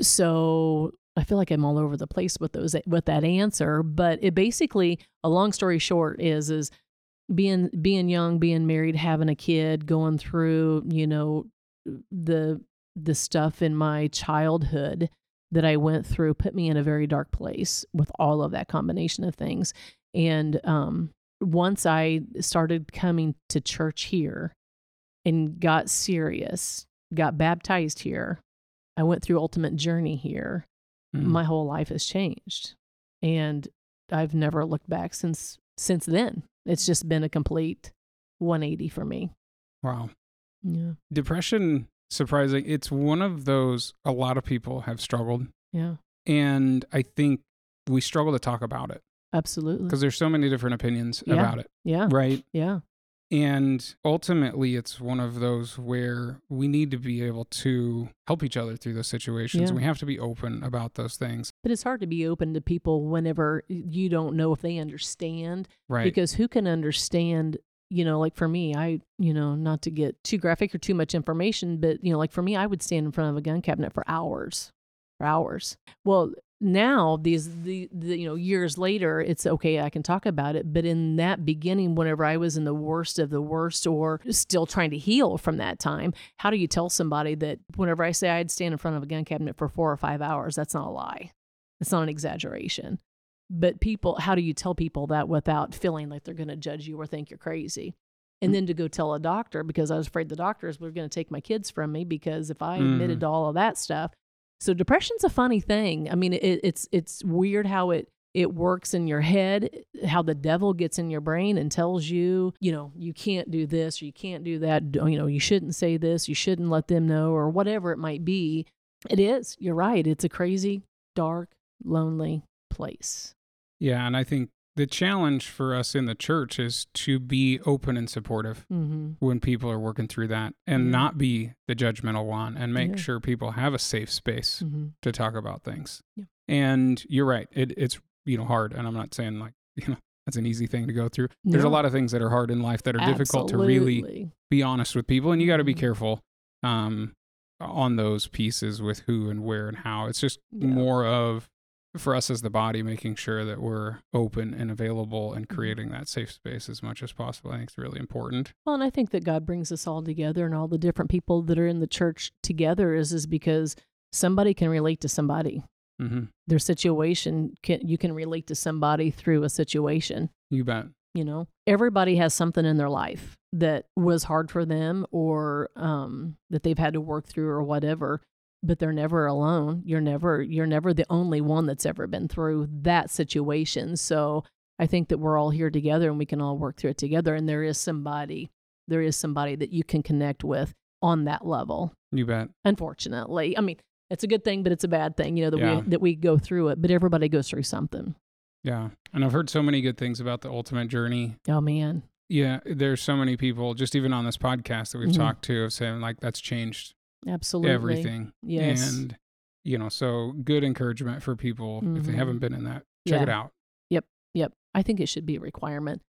Speaker 4: So I feel like I'm all over the place with those, with that answer, but it basically, a long story short is, is being, being young, being married, having a kid, going through, you know, the, the stuff in my childhood that I went through put me in a very dark place with all of that combination of things. And, um, once I started coming to church here and got serious, got baptized here, I went through Ultimate Journey here.
Speaker 2: Mm.
Speaker 4: My whole life has changed, and I've never looked back since since then. It's just been a complete one eighty for me.
Speaker 2: Wow.
Speaker 4: Yeah.
Speaker 2: Depression, surprising. It's one of those, a lot of people have struggled.
Speaker 4: Yeah.
Speaker 2: And I think we struggle to talk about it
Speaker 4: Absolutely.
Speaker 2: because there's so many different opinions
Speaker 4: Yeah.
Speaker 2: about it.
Speaker 4: Yeah.
Speaker 2: Right.
Speaker 4: Yeah.
Speaker 2: And ultimately, it's one of those where we need to be able to help each other through those situations.
Speaker 4: Yeah.
Speaker 2: We have to be open about those things.
Speaker 4: But it's hard to be open to people whenever you don't know if they understand,
Speaker 2: Right.
Speaker 4: because who can understand, you know, like for me, I, you know, not to get too graphic or too much information, but, you know, like for me, I would stand in front of a gun cabinet for hours, for hours. Well, now these, the, the, you know, years later, it's okay, I can talk about it. But in that beginning, whenever I was in the worst of the worst or still trying to heal from that time, how do you tell somebody that whenever I say I'd stand in front of a gun cabinet for four or five hours, that's not a lie. It's not an exaggeration. But people, how do you tell people that without feeling like they're going to judge you or think you're crazy? And then to go tell a doctor, because I was afraid the doctors were going to take my kids from me, because if I admitted
Speaker 2: Mm.
Speaker 4: to all of that stuff. So depression's a funny thing. I mean, it, it's it's weird how it it works in your head, how the devil gets in your brain and tells you, you know, you can't do this or you can't do that. You know, you shouldn't say this, you shouldn't let them know, or whatever it might be. It is. You're right. It's a crazy, dark, lonely place.
Speaker 2: Yeah. And I think the challenge for us in the church is to be open and supportive
Speaker 4: Mm-hmm.
Speaker 2: when people are working through that, and
Speaker 4: Yeah.
Speaker 2: not be the judgmental one, and make
Speaker 4: Yeah.
Speaker 2: sure people have a safe space
Speaker 4: Mm-hmm.
Speaker 2: to talk about things.
Speaker 4: Yeah.
Speaker 2: And you're right. It, it's, you know, hard. And I'm not saying like, you know, that's an easy thing to go through. There's a
Speaker 4: No.
Speaker 2: lot of things that are hard in life that are difficult to really
Speaker 4: Absolutely.
Speaker 2: be honest with people. And you got to be
Speaker 4: Mhm.
Speaker 2: careful um, on those pieces with who and where and how. It's just
Speaker 4: Yeah.
Speaker 2: more of, for us as the body, making sure that we're open and available and
Speaker 4: Mhm.
Speaker 2: creating that safe space as much as possible. I think it's really important.
Speaker 4: Well, and I think that God brings us all together, and all the different people that are in the church together is is because somebody can relate to somebody.
Speaker 2: Mm-hmm.
Speaker 4: Their situation, can you can relate to somebody through a situation.
Speaker 2: You bet.
Speaker 4: You know, everybody has something in their life that was hard for them or um, that they've had to work through or whatever, but they're never alone. You're never, you're never the only one that's ever been through that situation. So I think that we're all here together and we can all work through it together. And there is somebody, there is somebody that you can connect with on that level.
Speaker 2: You bet.
Speaker 4: Unfortunately, I mean, it's a good thing, but it's a bad thing, you know, that
Speaker 2: Yeah.
Speaker 4: we that we go through it. But everybody goes through something.
Speaker 2: Yeah. And I've heard so many good things about the ultimate journey.
Speaker 4: Oh man.
Speaker 2: Yeah. There's so many people, just even on this podcast that we've
Speaker 4: Mhm.
Speaker 2: talked to, of saying like that's changed
Speaker 4: Absolutely.
Speaker 2: everything.
Speaker 4: Yes.
Speaker 2: And, you know, so good encouragement for people if they
Speaker 4: Mhm.
Speaker 2: haven't been in that. Check
Speaker 4: Yeah.
Speaker 2: it out.
Speaker 4: Yep. I think it should be a requirement.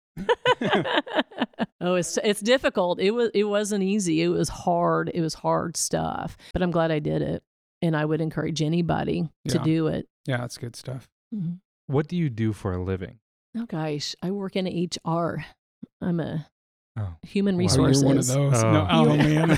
Speaker 4: Oh, it's it's difficult. It was it wasn't easy. It was hard. It was hard stuff. But I'm glad I did it. And I would encourage anybody to
Speaker 2: Yeah.
Speaker 4: do it.
Speaker 2: Yeah, that's good stuff.
Speaker 4: Mhm.
Speaker 1: What do you do for a living?
Speaker 4: Oh gosh, I work in H R. I'm a
Speaker 1: Oh,
Speaker 4: human
Speaker 1: Wow.
Speaker 2: Oh,
Speaker 4: resources.
Speaker 2: you're one of those.
Speaker 1: Oh.
Speaker 2: No, oh man.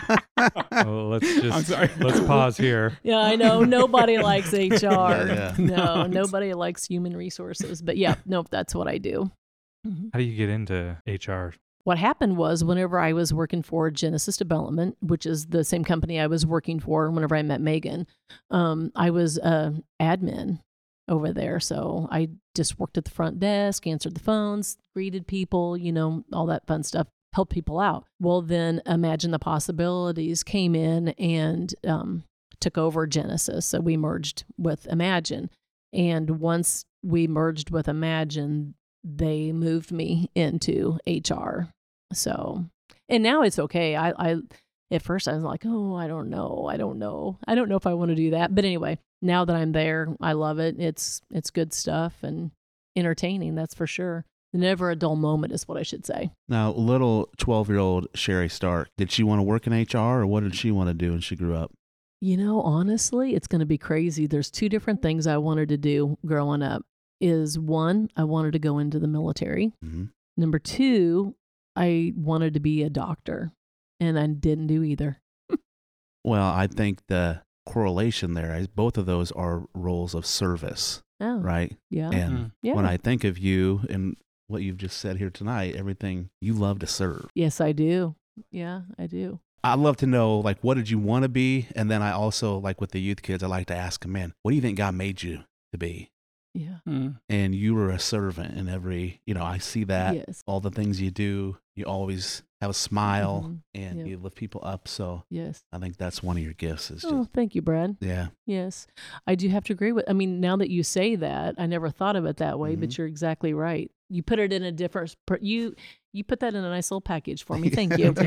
Speaker 1: well, let's
Speaker 2: I'm
Speaker 1: just
Speaker 2: sorry.
Speaker 1: let's pause here.
Speaker 4: Yeah, I know. Nobody likes H R.
Speaker 3: Yeah, yeah.
Speaker 4: No,
Speaker 2: No, it's-
Speaker 4: nobody likes human resources. But yeah, nope, that's what I do. Mhm.
Speaker 1: How do you get into H R?
Speaker 4: What happened was whenever I was working for Genesis Development, which is the same company I was working for whenever I met Megan, um, I was uh, admin over there. So I just worked at the front desk, answered the phones, greeted people, you know, all that fun stuff, helped people out. Well, then Imagine the Possibilities came in and um, took over Genesis. So we merged with Imagine. And once we merged with Imagine, they moved me into H R. So, and now it's okay. I, I, at first I was like, oh, I don't know. I don't know. I don't know if I want to do that. But anyway, now that I'm there, I love it. It's, it's good stuff and entertaining. That's for sure. Never a dull moment is what I should say.
Speaker 3: Now, little twelve-year-old Sherry Stark, did she want to work in H R or what did she want to do when she grew up?
Speaker 4: You know, honestly, it's going to be crazy. There's two different things I wanted to do growing up. Is one, I wanted to go into the military.
Speaker 3: Mm-hmm.
Speaker 4: Number two, I wanted to be a doctor, and I didn't do either.
Speaker 3: Well, I think the correlation there is both of those are roles of service,
Speaker 4: Oh,
Speaker 3: right?
Speaker 4: yeah.
Speaker 3: And
Speaker 2: Mm.
Speaker 4: Yeah.
Speaker 3: when I think of you and what you've just said here tonight, everything you love to serve.
Speaker 4: Yes, I do. Yeah, I do.
Speaker 3: I'd love to know, like, what did you want to be? And then I also, like with the youth kids, I like to ask them, man, what do you think God made you to be?
Speaker 4: Yeah.
Speaker 2: Mm.
Speaker 3: And you were a servant in every, you know, I see that.
Speaker 4: Yes.
Speaker 3: All the things you do, you always have a smile
Speaker 4: Mhm.
Speaker 3: and
Speaker 4: Yep.
Speaker 3: you lift people up. So
Speaker 4: Yes.
Speaker 3: I think that's one of your gifts is just,
Speaker 4: Oh, thank you, Brad.
Speaker 3: yeah.
Speaker 4: Yes. I do have to agree with, I mean, now that you say that, I never thought of it that way, but you're exactly right. You put it in a different, per- you, you put that in a nice little package for me. Thank you.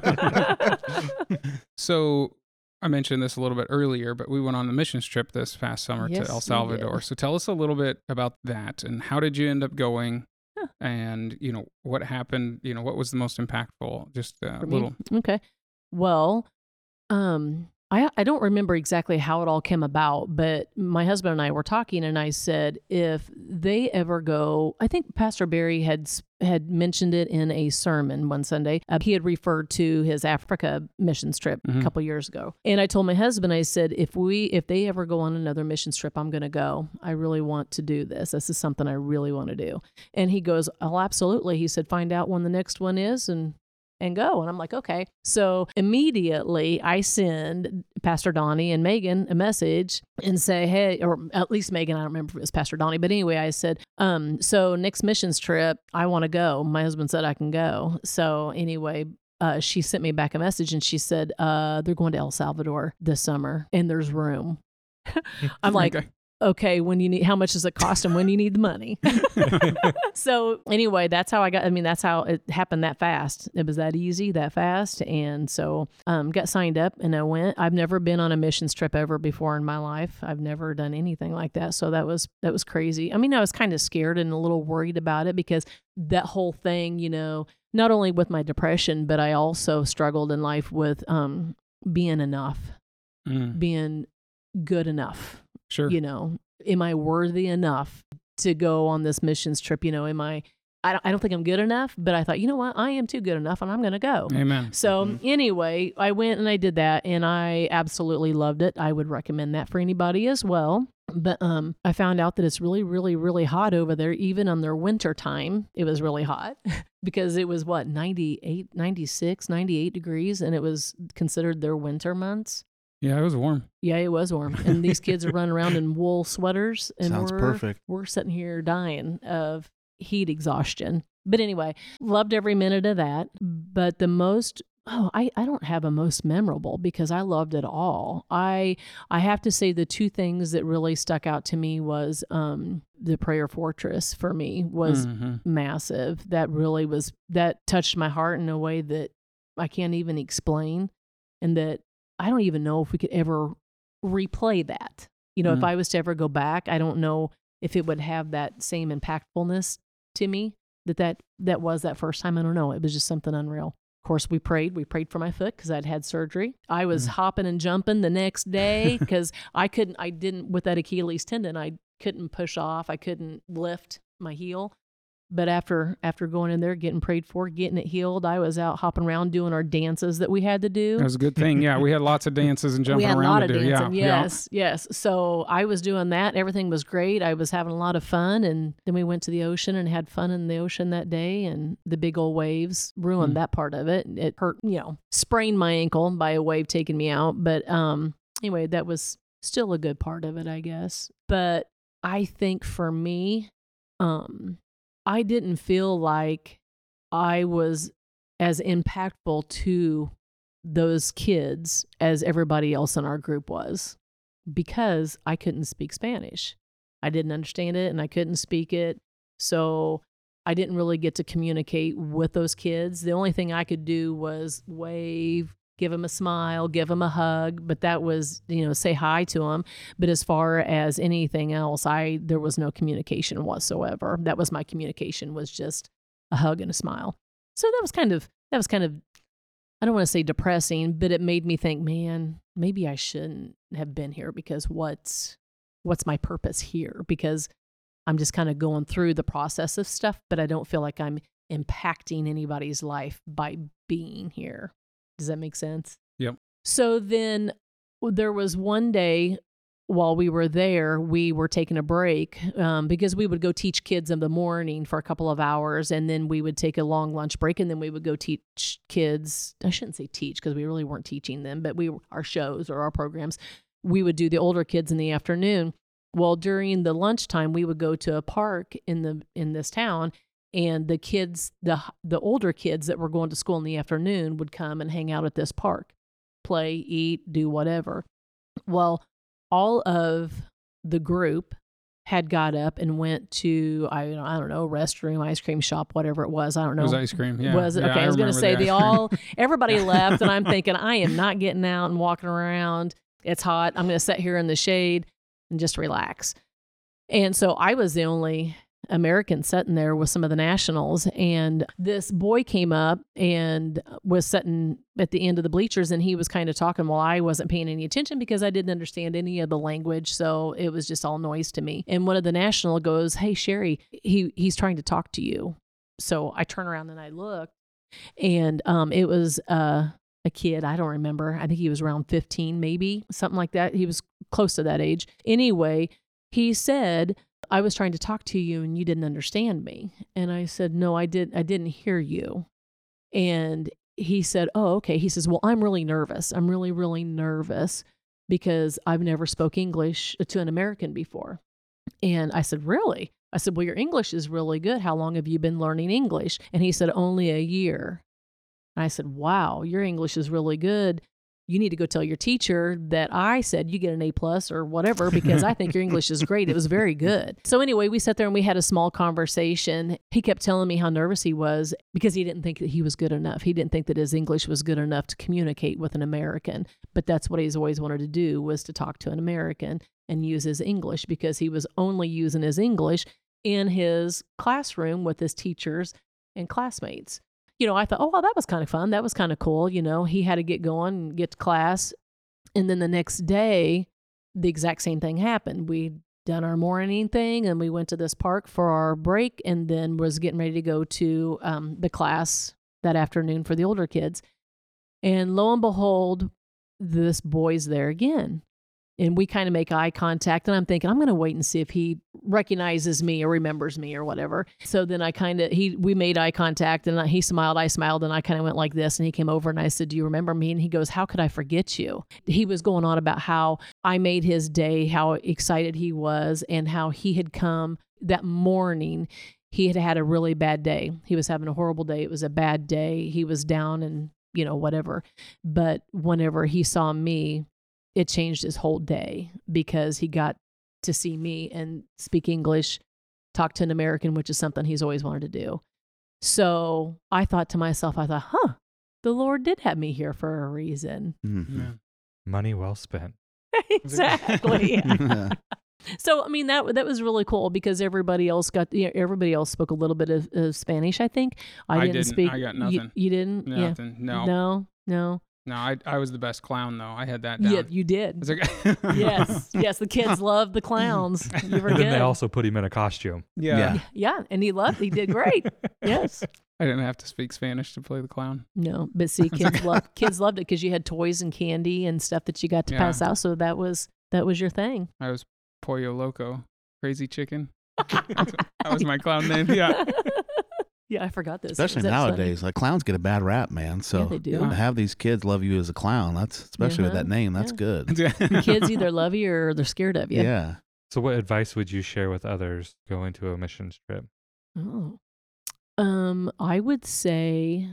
Speaker 2: So I mentioned this a little bit earlier, but we went on the missions trip this past summer
Speaker 4: Yes,
Speaker 2: to El
Speaker 4: we
Speaker 2: Salvador.
Speaker 4: did.
Speaker 2: So tell us a little bit about that and how did you end up going?
Speaker 4: Huh.
Speaker 2: And, you know, what happened? You know, what was the most impactful? Just a
Speaker 4: For me?
Speaker 2: little.
Speaker 4: Okay. Well, um, I I don't remember exactly how it all came about, but my husband and I were talking, and I said if they ever go, I think Pastor Barry had s- had mentioned it in a sermon one Sunday. Uh, he had referred to his Africa missions trip
Speaker 2: Mhm.
Speaker 4: a couple years ago, and I told my husband, I said if we if they ever go on another missions trip, I'm going to go. I really want to do this. This is something I really want to do. And he goes, oh, absolutely. He said, find out when the next one is, and and go. And I'm like, okay. So immediately I send Pastor Donnie and Megan a message and say, hey, or at least Megan, I don't remember if it was Pastor Donnie, but anyway, I said, um, so next missions trip, I want to go. My husband said I can go. So anyway, uh, she sent me back a message and she said, uh, they're going to El Salvador this summer and there's room. I'm like,
Speaker 2: Okay.
Speaker 4: okay, when you need, how much does it cost and when do you need the money? So anyway, that's how I got, I mean, that's how it happened that fast. It was that easy, that fast. And so um, got signed up and I went. I've never been on a missions trip ever before in my life. I've never done anything like that. So that was, that was crazy. I mean, I was kind of scared and a little worried about it because that whole thing, you know, not only with my depression, but I also struggled in life with um, being enough,
Speaker 2: Mm.
Speaker 4: being good enough.
Speaker 2: Sure.
Speaker 4: You know, am I worthy enough to go on this missions trip? You know, am I I don't, I don't think I'm good enough, but I thought, you know what? I am too good enough and I'm going to go.
Speaker 2: Amen.
Speaker 4: So
Speaker 3: Mhm.
Speaker 4: anyway, I went and I did that and I absolutely loved it. I would recommend that for anybody as well. But um, I found out that it's really, really, really hot over there. Even on their winter time, it was really hot because it was what, ninety-eight, ninety-six, ninety-eight degrees, and it was considered their winter months.
Speaker 2: Yeah, it was warm.
Speaker 4: Yeah, it was warm. And these kids are running around in wool sweaters. And
Speaker 3: Sounds
Speaker 4: we're,
Speaker 3: perfect.
Speaker 4: We're sitting here dying of heat exhaustion. But anyway, loved every minute of that. But the most, oh, I, I don't have a most memorable because I loved it all. I I have to say the two things that really stuck out to me was um, the Prayer Fortress for me was
Speaker 2: Mhm.
Speaker 4: massive. That really was, that touched my heart in a way that I can't even explain. And that I don't even know if we could ever replay that. You know,
Speaker 2: Mm.
Speaker 4: if I was to ever go back, I don't know if it would have that same impactfulness to me that that, that was that first time. I don't know. It was just something unreal. Of course, we prayed. We prayed for my foot because I'd had surgery. I was
Speaker 2: Mm.
Speaker 4: hopping and jumping the next day because I couldn't, I didn't, with that Achilles tendon, I couldn't push off. I couldn't lift my heel. But after after going in there, getting prayed for, getting it healed, I was out hopping around doing our dances that we had to do.
Speaker 2: That was a good thing. Yeah, we had lots of dances and jumping
Speaker 4: we had
Speaker 2: around
Speaker 4: a lot
Speaker 2: to
Speaker 4: of
Speaker 2: do.
Speaker 4: dancing.
Speaker 2: Yeah,
Speaker 4: Yes, yes. So I was doing that. Everything was great. I was having a lot of fun. And then we went to the ocean and had fun in the ocean that day. And the big old waves ruined
Speaker 2: Mm.
Speaker 4: that part of it. It hurt, you know, sprained my ankle by a wave taking me out. But um, anyway, that was still a good part of it, I guess. But I think for me, um, I didn't feel like I was as impactful to those kids as everybody else in our group was because I couldn't speak Spanish. I didn't understand it and I couldn't speak it. So I didn't really get to communicate with those kids. The only thing I could do was wave, give them a smile, give them a hug, but that was, you know, say hi to them. But as far as anything else, I there was no communication whatsoever. That was my communication, was just a hug and a smile. So that was kind of that was kind of I don't want to say depressing, but it made me think, man, maybe I shouldn't have been here because what's what's my purpose here? Because I'm just kind of going through the process of stuff, but I don't feel like I'm impacting anybody's life by being here. Does that make sense?
Speaker 2: Yep.
Speaker 4: So then there was one day while we were there, we were taking a break um, because we would go teach kids in the morning for a couple of hours, and then we would take a long lunch break, and then we would go teach kids. I shouldn't say teach because we really weren't teaching them, but we our shows or our programs, we would do the older kids in the afternoon. Well, during the lunchtime, we would go to a park in the in this town. And the kids, the the older kids that were going to school in the afternoon would come and hang out at this park, play, eat, do whatever. Well, all of the group had got up and went to, I, I don't know, restroom, ice cream shop, whatever it was. I don't know.
Speaker 2: It was ice cream. Yeah.
Speaker 4: Was it?
Speaker 2: Yeah,
Speaker 4: Okay, I, was going to
Speaker 2: remember
Speaker 4: say
Speaker 2: the
Speaker 4: they
Speaker 2: ice cream.
Speaker 4: all, everybody left, and I'm thinking, I am not getting out and walking around. It's hot. I'm going to sit here in the shade and just relax. And so I was the only American sitting there with some of the nationals, and this boy came up and was sitting at the end of the bleachers, and he was kind of talking while I wasn't paying any attention because I didn't understand any of the language, so it was just all noise to me. And one of the national goes, "Hey Sherry, he he's trying to talk to you." So I turn around and I look, and um, it was uh, a kid. I don't remember. I think he was around fifteen, maybe something like that. He was close to that age. Anyway, he said, "I was trying to talk to you and you didn't understand me." And I said, "No, I did. I didn't hear you." And he said, "Oh, okay." He says, "Well, I'm really nervous. I'm really, really nervous because I've never spoke English to an American before." And I said, "Really?" I said, "Well, your English is really good. How long have you been learning English?" And he said, "Only a year." And I said, "Wow, your English is really good. You need to go tell your teacher that I said you get an A plus or whatever because I think your English is great. It was very good." So anyway, we sat there and we had a small conversation. He kept telling me how nervous he was because he didn't think that he was good enough. He didn't think that his English was good enough to communicate with an American. But that's what he's always wanted to do, was to talk to an American and use his English, because he was only using his English in his classroom with his teachers and classmates. You know, I thought, oh, well, that was kind of fun. That was kind of cool. You know, he had to get going and get to class. And then the next day, the exact same thing happened. We done our morning thing, and we went to this park for our break, and then was getting ready to go to um, the class that afternoon for the older kids. And lo and behold, this boy's there again. And we kind of make eye contact, and I'm thinking, I'm going to wait and see if he recognizes me or remembers me or whatever. So then I kind of, he, we made eye contact, and I, he smiled, I smiled, and I kind of went like this, and he came over and I said, do you remember me? And he goes, how could I forget you? He was going on about how I made his day, how excited he was, and how he had come that morning. He had had a really bad day. He was having a horrible day. It was a bad day. He was down and, you know, whatever. But whenever he saw me, it changed his whole day because he got to see me and speak English, talk to an American, which is something he's always wanted to do. So I thought to myself, I thought, huh, the Lord did have me here for a reason.
Speaker 3: Mm-hmm.
Speaker 2: Yeah.
Speaker 1: Money well spent.
Speaker 4: Exactly. Yeah. So, I mean, that that was really cool because everybody else got, you know, everybody else spoke a little bit of, of Spanish, I think. I,
Speaker 2: I
Speaker 4: didn't,
Speaker 2: didn't.
Speaker 4: speak.
Speaker 2: I got
Speaker 4: You,
Speaker 2: nothing.
Speaker 4: you didn't?
Speaker 2: Nothing. No.
Speaker 4: Yeah. No, no.
Speaker 2: No, I I was the best clown though. I had that down.
Speaker 4: Yeah, you
Speaker 2: I
Speaker 4: did.
Speaker 2: was like,
Speaker 4: Yes, yes. The kids loved the clowns. You were
Speaker 1: And then
Speaker 4: good.
Speaker 1: they also put him in a costume.
Speaker 2: yeah.
Speaker 3: Yeah.
Speaker 4: Yeah, and he loved. He did great. Yes.
Speaker 2: I didn't have to speak Spanish to play the clown.
Speaker 4: No, but see, kids loved kids loved it because you had toys and candy and stuff that you got to
Speaker 2: Yeah.
Speaker 4: pass out. So that was that was your thing.
Speaker 2: I was Pollo Loco, crazy chicken. That was my clown name. Yeah.
Speaker 4: Yeah, I forgot this.
Speaker 3: Especially
Speaker 4: That's funny.
Speaker 3: nowadays, like clowns get a bad rap, man. So
Speaker 4: Yeah, they do.
Speaker 3: to have these kids love you as a clown, that's especially with
Speaker 4: Uh-huh.
Speaker 3: that name, that's
Speaker 4: Yeah.
Speaker 3: good.
Speaker 4: Kids either love you or they're scared of you.
Speaker 3: Yeah.
Speaker 1: So, what advice would you share with others going to a missions trip?
Speaker 4: Oh. Um, I would say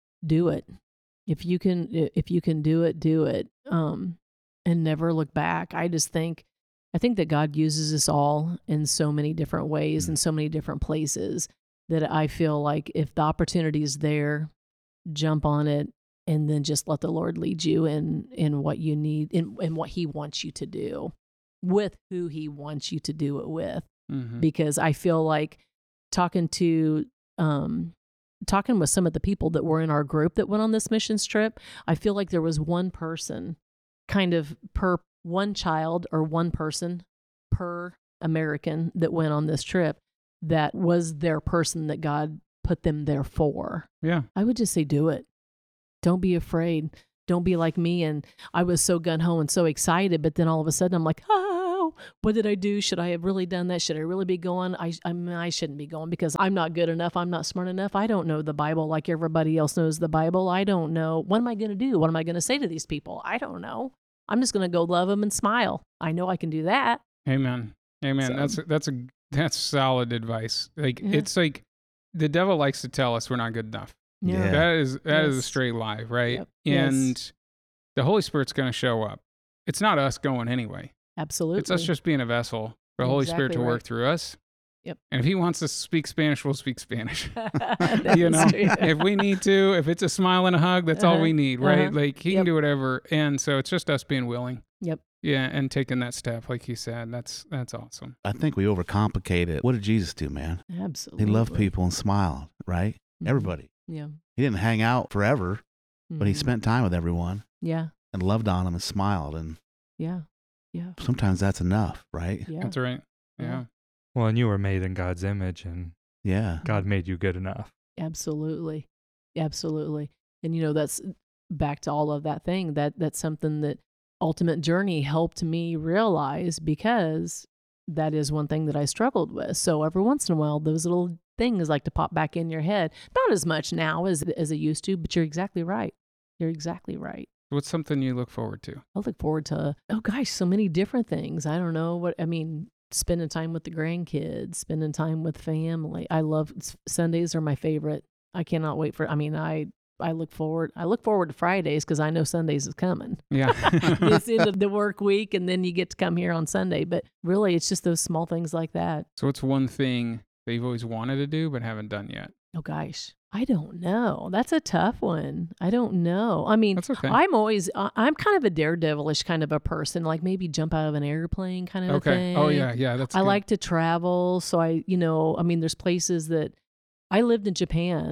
Speaker 4: do it. If you can if you can do it, do it. Um, and never look back. I just think I think that God uses us all in so many different ways
Speaker 3: Mm.
Speaker 4: in so many different places that I feel like if the opportunity is there, jump on it and then just let the Lord lead you in in what you need in, in what he wants you to do with who he wants you to do it with.
Speaker 2: Mhm.
Speaker 4: Because I feel like talking to um talking with some of the people that were in our group that went on this missions trip, I feel like there was one person kind of per one child or one person per American that went on this trip that was their person that God put them there for.
Speaker 2: Yeah.
Speaker 4: I would just say do it. Don't be afraid. Don't be like me. And I was so gun-ho and so excited, but then all of a sudden I'm like, oh, what did I do? Should I have really done that? Should I really be going? I, I mean, I shouldn't be going because I'm not good enough. I'm not smart enough. I don't know the Bible like everybody else knows the Bible. I don't know. What am I going to do? What am I going to say to these people? I don't know. I'm just going to go love them and smile. I know I can do that.
Speaker 2: Amen. Amen.
Speaker 4: So-
Speaker 2: That's that's a that's solid advice. Like
Speaker 4: Yeah.
Speaker 2: it's like the devil likes to tell us we're not good enough.
Speaker 3: Yeah.
Speaker 2: That is that is a
Speaker 4: Yes.
Speaker 2: straight lie, right?
Speaker 4: Yep. Yes.
Speaker 2: And the Holy Spirit's going to show up. It's not us going anyway.
Speaker 4: Absolutely.
Speaker 2: It's us just being a vessel for the Holy Spirit
Speaker 4: Exactly
Speaker 2: to
Speaker 4: right.
Speaker 2: work through us.
Speaker 4: Yep.
Speaker 2: And if he wants us to speak Spanish, we'll speak Spanish.
Speaker 4: That
Speaker 2: you
Speaker 4: is
Speaker 2: know,
Speaker 4: true.
Speaker 2: if we need to, if it's a smile and a hug, that's all
Speaker 4: Uh-huh.
Speaker 2: we need, right?
Speaker 4: Uh-huh.
Speaker 2: Like he
Speaker 4: Yep.
Speaker 2: can do whatever. And so it's just us being willing.
Speaker 4: Yep.
Speaker 2: Yeah, and taking that step, like you said. That's that's awesome.
Speaker 3: I think we overcomplicate it. What did Jesus do, man?
Speaker 4: Absolutely.
Speaker 3: He loved people and smiled, right?
Speaker 4: Mhm.
Speaker 3: Everybody.
Speaker 4: Yeah.
Speaker 3: He didn't hang out forever, but he
Speaker 4: Mhm.
Speaker 3: spent time with everyone
Speaker 4: Yeah.
Speaker 3: and loved on them and smiled. And
Speaker 4: Yeah. Yeah.
Speaker 3: sometimes that's enough, right?
Speaker 4: Yeah.
Speaker 2: That's right.
Speaker 4: Yeah.
Speaker 2: Yeah.
Speaker 1: Well, and you were made in God's image, and
Speaker 3: Yeah.
Speaker 1: God made you good enough.
Speaker 4: Absolutely. Absolutely. And you know, that's back to all of that thing. That that's something that Ultimate Journey helped me realize because that is one thing that I struggled with. So every once in a while those little things like to pop back in your head. Not as much now as as it used to, but you're exactly right. You're exactly right.
Speaker 2: What's something you look forward to?
Speaker 4: I look forward to, oh gosh, so many different things. I don't know what, I mean, spending time with the grandkids, spending time with family. I love, Sundays are my favorite. I cannot wait for, I mean, I, I look forward, I look forward to Fridays because I know Sundays is coming.
Speaker 2: Yeah.
Speaker 4: It's end of the work week and then you get to come here on Sunday. But really, it's just those small things like that.
Speaker 2: So what's one thing that you've always wanted to do but haven't done yet?
Speaker 4: Oh gosh, I don't know. That's a tough one. I don't know. I mean,
Speaker 2: That's okay.
Speaker 4: I'm always, I- I'm kind of a daredevilish kind of a person, like maybe jump out of an airplane kind of a
Speaker 2: Okay.
Speaker 4: thing.
Speaker 2: Oh yeah, yeah. That's
Speaker 4: I
Speaker 2: good.
Speaker 4: like to travel. So I, you know, I mean, there's places that I lived in Japan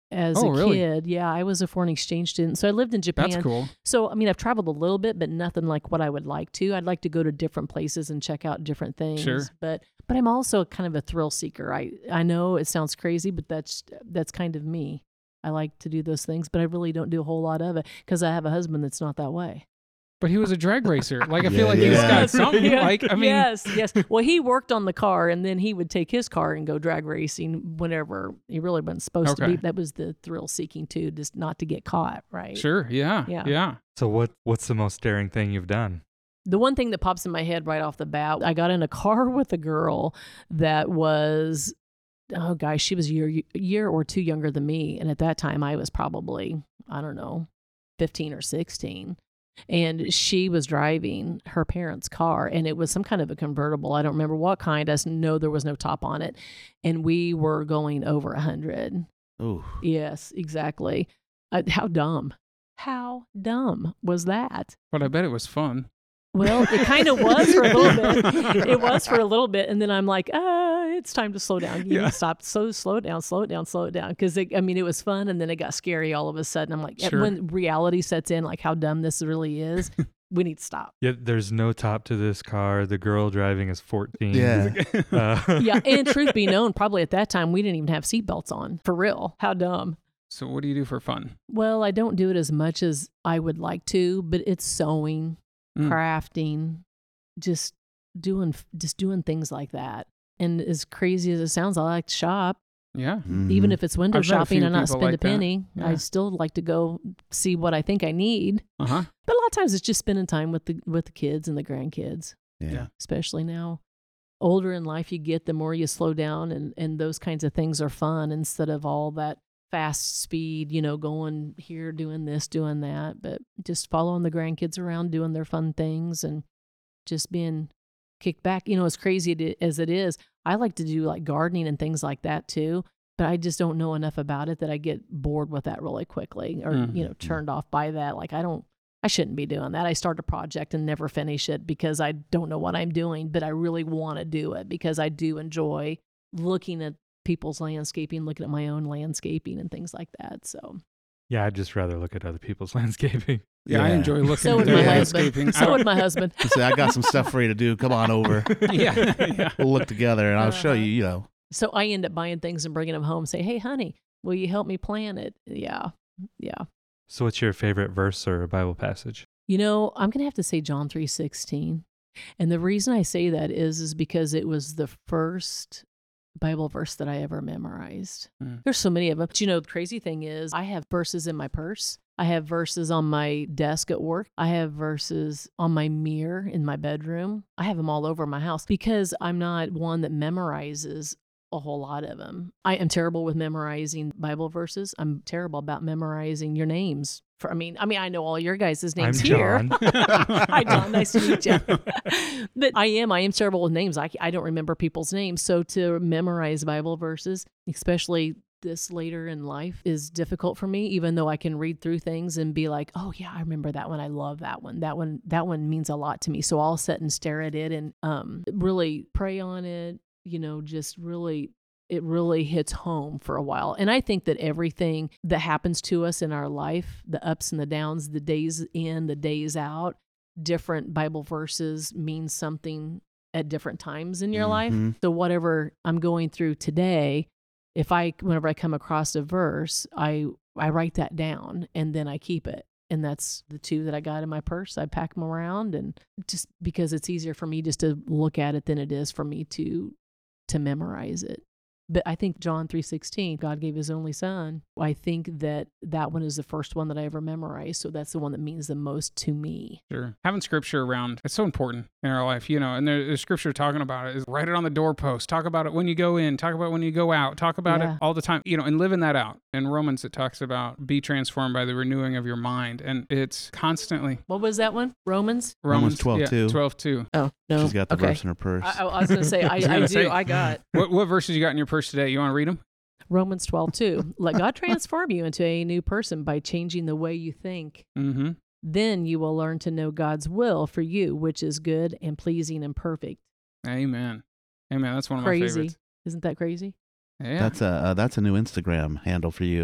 Speaker 4: as
Speaker 2: Oh,
Speaker 4: a
Speaker 2: really?
Speaker 4: kid. Yeah, I was a foreign exchange student. So I lived in Japan.
Speaker 2: That's cool.
Speaker 4: So, I mean, I've traveled a little bit, but nothing like what I would like to. I'd like to go to different places and check out different things.
Speaker 2: Sure.
Speaker 4: But but I'm also kind of a thrill seeker. I I know it sounds crazy, but that's that's kind of me. I like to do those things, but I really don't do a whole lot of it because I have a husband that's not that way.
Speaker 2: But he was a drag racer. Like, I
Speaker 3: Yeah,
Speaker 2: feel like he's
Speaker 3: yeah.
Speaker 2: got something.
Speaker 4: Yeah.
Speaker 2: Like, I mean,
Speaker 4: yes, yes. Well, he worked on the car, and then he would take his car and go drag racing whenever he really wasn't supposed to
Speaker 2: Okay.
Speaker 4: be. That was the thrill seeking too, just not to get caught, right?
Speaker 2: sure. Yeah.
Speaker 4: Yeah.
Speaker 2: Yeah.
Speaker 1: So what what's the most daring thing you've done?
Speaker 4: The one thing that pops in my head right off the bat, I got in a car with a girl that was, oh gosh, she was a year, year or two younger than me. And at that time, I was probably, I don't know, fifteen or sixteen. And she was driving her parents' car, and it was some kind of a convertible. I don't remember what kind. I just know there was no top on it. And we were going over one hundred.
Speaker 3: Ooh.
Speaker 4: Yes, exactly. Uh, how dumb. How dumb was that?
Speaker 2: But I bet it was fun.
Speaker 4: Well, it kind of was for a little bit. It was for a little bit, and then I'm like, ah, it's time to slow down. You
Speaker 2: Yeah.
Speaker 4: need to stop. So slow it down, slow it down, slow it down. Because I mean, it was fun, and then it got scary all of a sudden. I'm like,
Speaker 2: Sure.
Speaker 4: when reality sets in, like how dumb this really is, we need to stop.
Speaker 1: Yet there's no top to this car. The girl driving is fourteen.
Speaker 3: Yeah.
Speaker 1: Uh,
Speaker 4: Yeah, and truth be known, probably at that time we didn't even have seatbelts on. For real, how dumb.
Speaker 2: So what do you do for fun?
Speaker 4: Well, I don't do it as much as I would like to, but it's sewing,
Speaker 2: Mm.
Speaker 4: crafting, just doing just doing things like that. And as crazy as it sounds, I like to shop.
Speaker 2: Yeah.
Speaker 4: Even
Speaker 3: Mhm.
Speaker 4: if it's window
Speaker 2: I've met a
Speaker 4: shopping
Speaker 2: few
Speaker 4: and not
Speaker 2: people
Speaker 4: spend
Speaker 2: like
Speaker 4: a
Speaker 2: that.
Speaker 4: penny, I
Speaker 2: Yeah.
Speaker 4: still like to go see what I think I need.
Speaker 2: Uh huh.
Speaker 4: But a lot of times it's just spending time with the with the kids and the grandkids,
Speaker 3: yeah.
Speaker 2: Yeah.
Speaker 4: especially now. Older in life you get, the more you slow down, and, and those kinds of things are fun instead of all that fast speed, you know, going here, doing this, doing that. But just following the grandkids around, doing their fun things, and just being kicked back. You know, as crazy it- as it is, I like to do like gardening and things like that too. But I just don't know enough about it that I get bored with that really quickly, or,
Speaker 2: Mm.
Speaker 4: you know, turned off by that. Like, I don't, I shouldn't be doing that. I start a project and never finish it because I don't know what I'm doing, but I really want to do it because I do enjoy looking at people's landscaping, looking at my own landscaping and things like that. So,
Speaker 1: yeah, I'd just rather look at other people's landscaping.
Speaker 2: Yeah, I
Speaker 3: Yeah.
Speaker 2: enjoy looking
Speaker 4: so
Speaker 2: at
Speaker 4: would
Speaker 2: their
Speaker 4: my
Speaker 2: landscaping.
Speaker 4: husband.
Speaker 2: I
Speaker 4: So
Speaker 2: don't-
Speaker 4: would my husband.
Speaker 3: You say, I got some stuff for you to do. Come on over.
Speaker 2: yeah. Yeah.
Speaker 3: We'll look together and I'll show
Speaker 4: Uh-huh.
Speaker 3: you, you know.
Speaker 4: So I end up buying things and bringing them home. Say, hey, honey, will you help me plant it? Yeah, yeah.
Speaker 1: So what's your favorite verse or Bible passage?
Speaker 4: You know, I'm gonna have to say John three sixteen, and the reason I say that is is because it was the first Bible verse that I ever memorized.
Speaker 2: Mm.
Speaker 4: There's so many of them. But you know, the crazy thing is, I have verses in my purse. I have verses on my desk at work. I have verses on my mirror in my bedroom. I have them all over my house because I'm not one that memorizes a whole lot of them. I am terrible with memorizing Bible verses. I'm terrible about memorizing your names. For I mean, I mean, I know all your guys' names
Speaker 1: I'm
Speaker 4: here.
Speaker 1: John.
Speaker 4: Hi, John. Nice to meet you. But I am. I am terrible with names. I, I don't remember people's names. So to memorize Bible verses, especially this later in life, is difficult for me, even though I can read through things and be like, oh, yeah, I remember that one. I love that one. That one, that one means a lot to me. So I'll sit and stare at it and um, really pray on it, you know, just really it really hits home for a while. And I think that everything that happens to us in our life, the ups and the downs, the days in, the days out, different Bible verses mean something at different times in your life.
Speaker 3: Mhm.
Speaker 4: So whatever I'm going through today, if I, whenever I come across a verse, I, I write that down and then I keep it. And that's the two that I got in my purse. I pack them around, and just because it's easier for me just to look at it than it is for me to, to memorize it. But I think John three sixteen, God gave his only son. I think that that one is the first one that I ever memorized. So that's the one that means the most to me.
Speaker 2: Sure. Having scripture around, it's so important in our life, you know, and there- there's scripture talking about it is write it on the doorpost, talk about it when you go in, talk about it when you go out, talk about
Speaker 4: Yeah.
Speaker 2: it all the time, you know, and living that out. In Romans, it talks about be transformed by the renewing of your mind. And it's constantly
Speaker 4: What was that one? Romans?
Speaker 3: Romans twelve
Speaker 2: yeah,
Speaker 3: two.
Speaker 2: twelve two.
Speaker 4: Oh, no.
Speaker 3: She's got the
Speaker 4: okay.
Speaker 3: verse in her purse.
Speaker 4: I, I was going to say, I,
Speaker 2: was
Speaker 4: I
Speaker 2: gonna
Speaker 4: do.
Speaker 2: say.
Speaker 4: I got
Speaker 2: What, what verses you got in your purse today? You want to read them?
Speaker 4: Romans twelve two. Let God transform you into a new person by changing the way you think.
Speaker 2: Mm-hmm.
Speaker 4: Then you will learn to know God's will for you, which is good and pleasing and perfect.
Speaker 2: Amen. Amen. That's one of my
Speaker 4: Crazy.
Speaker 2: favorites.
Speaker 4: Isn't that crazy?
Speaker 2: Yeah.
Speaker 3: That's a uh, that's a new Instagram handle for you.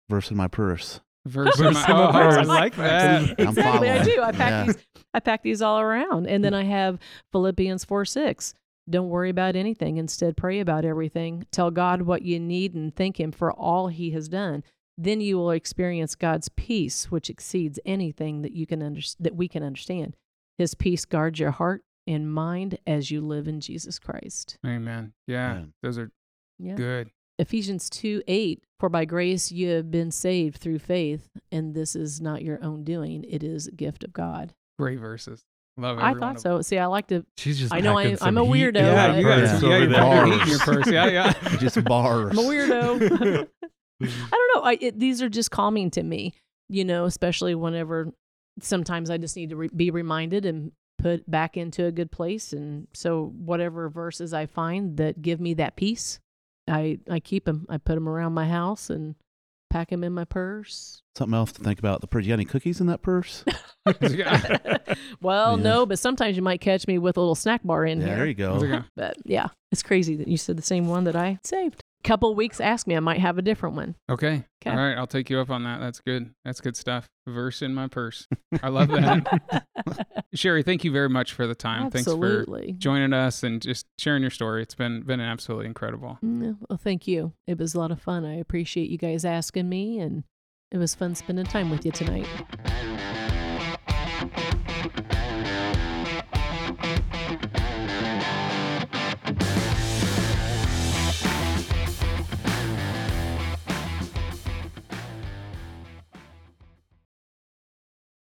Speaker 3: Verse in my purse.
Speaker 2: Verse in
Speaker 1: Verse
Speaker 2: my,
Speaker 1: in my
Speaker 2: oh,
Speaker 1: purse.
Speaker 2: I like that.
Speaker 3: I'm
Speaker 4: Exactly, I
Speaker 3: following.
Speaker 4: do. I pack
Speaker 3: Yeah.
Speaker 4: these. I pack these all around, and then I have Philippians four six. Don't worry about anything. Instead, pray about everything. Tell God what you need and thank Him for all He has done. Then you will experience God's peace, which exceeds anything that you can under, that we can understand. His peace guards your heart and mind as you live in Jesus Christ.
Speaker 2: Amen. Yeah,
Speaker 3: Yeah.
Speaker 2: those are
Speaker 4: Yeah.
Speaker 2: good.
Speaker 4: Ephesians two eight, for by grace you have been saved through faith, and this is not your own doing. It is a gift of God.
Speaker 2: Great verses. Love every
Speaker 4: I
Speaker 2: one
Speaker 4: thought
Speaker 2: of
Speaker 4: so. See, I like to,
Speaker 1: She's just
Speaker 4: I know I-
Speaker 1: packing
Speaker 4: I'm
Speaker 1: some
Speaker 4: a
Speaker 1: heat
Speaker 4: weirdo,
Speaker 1: in
Speaker 2: Yeah,
Speaker 1: that
Speaker 2: you
Speaker 4: but-
Speaker 2: got,
Speaker 1: purse
Speaker 2: yeah,
Speaker 1: over
Speaker 2: you
Speaker 1: there.
Speaker 2: got heat in
Speaker 3: Bars.
Speaker 2: your purse. Yeah, yeah.
Speaker 3: Just bars.
Speaker 4: I'm a weirdo. I don't know. I, it, these are just calming to me, you know, especially whenever sometimes I just need to re- be reminded and put back into a good place. And so whatever verses I find that give me that peace, I, I keep them. I put them around my house and pack them in my purse.
Speaker 3: Something else to think about. The purse. You got any cookies in that purse?
Speaker 4: Well,
Speaker 3: Yeah.
Speaker 4: no, but sometimes you might catch me with a little snack bar in
Speaker 3: Yeah,
Speaker 4: here.
Speaker 3: there you go.
Speaker 2: Okay.
Speaker 4: But yeah, it's crazy that you said the same one that I saved. Couple weeks, ask me, I might have a different one.
Speaker 2: Okay.
Speaker 4: Okay.
Speaker 2: All right. I'll take you up on that. That's good. That's good stuff. Verse in my purse. I love that. Sherry, thank you very much for the time. Thanks for
Speaker 4: Absolutely.
Speaker 2: joining us and just sharing your story. It's been been absolutely incredible.
Speaker 4: Mm, Well, thank you. It was a lot of fun. I appreciate you guys asking me, and it was fun spending time with you tonight.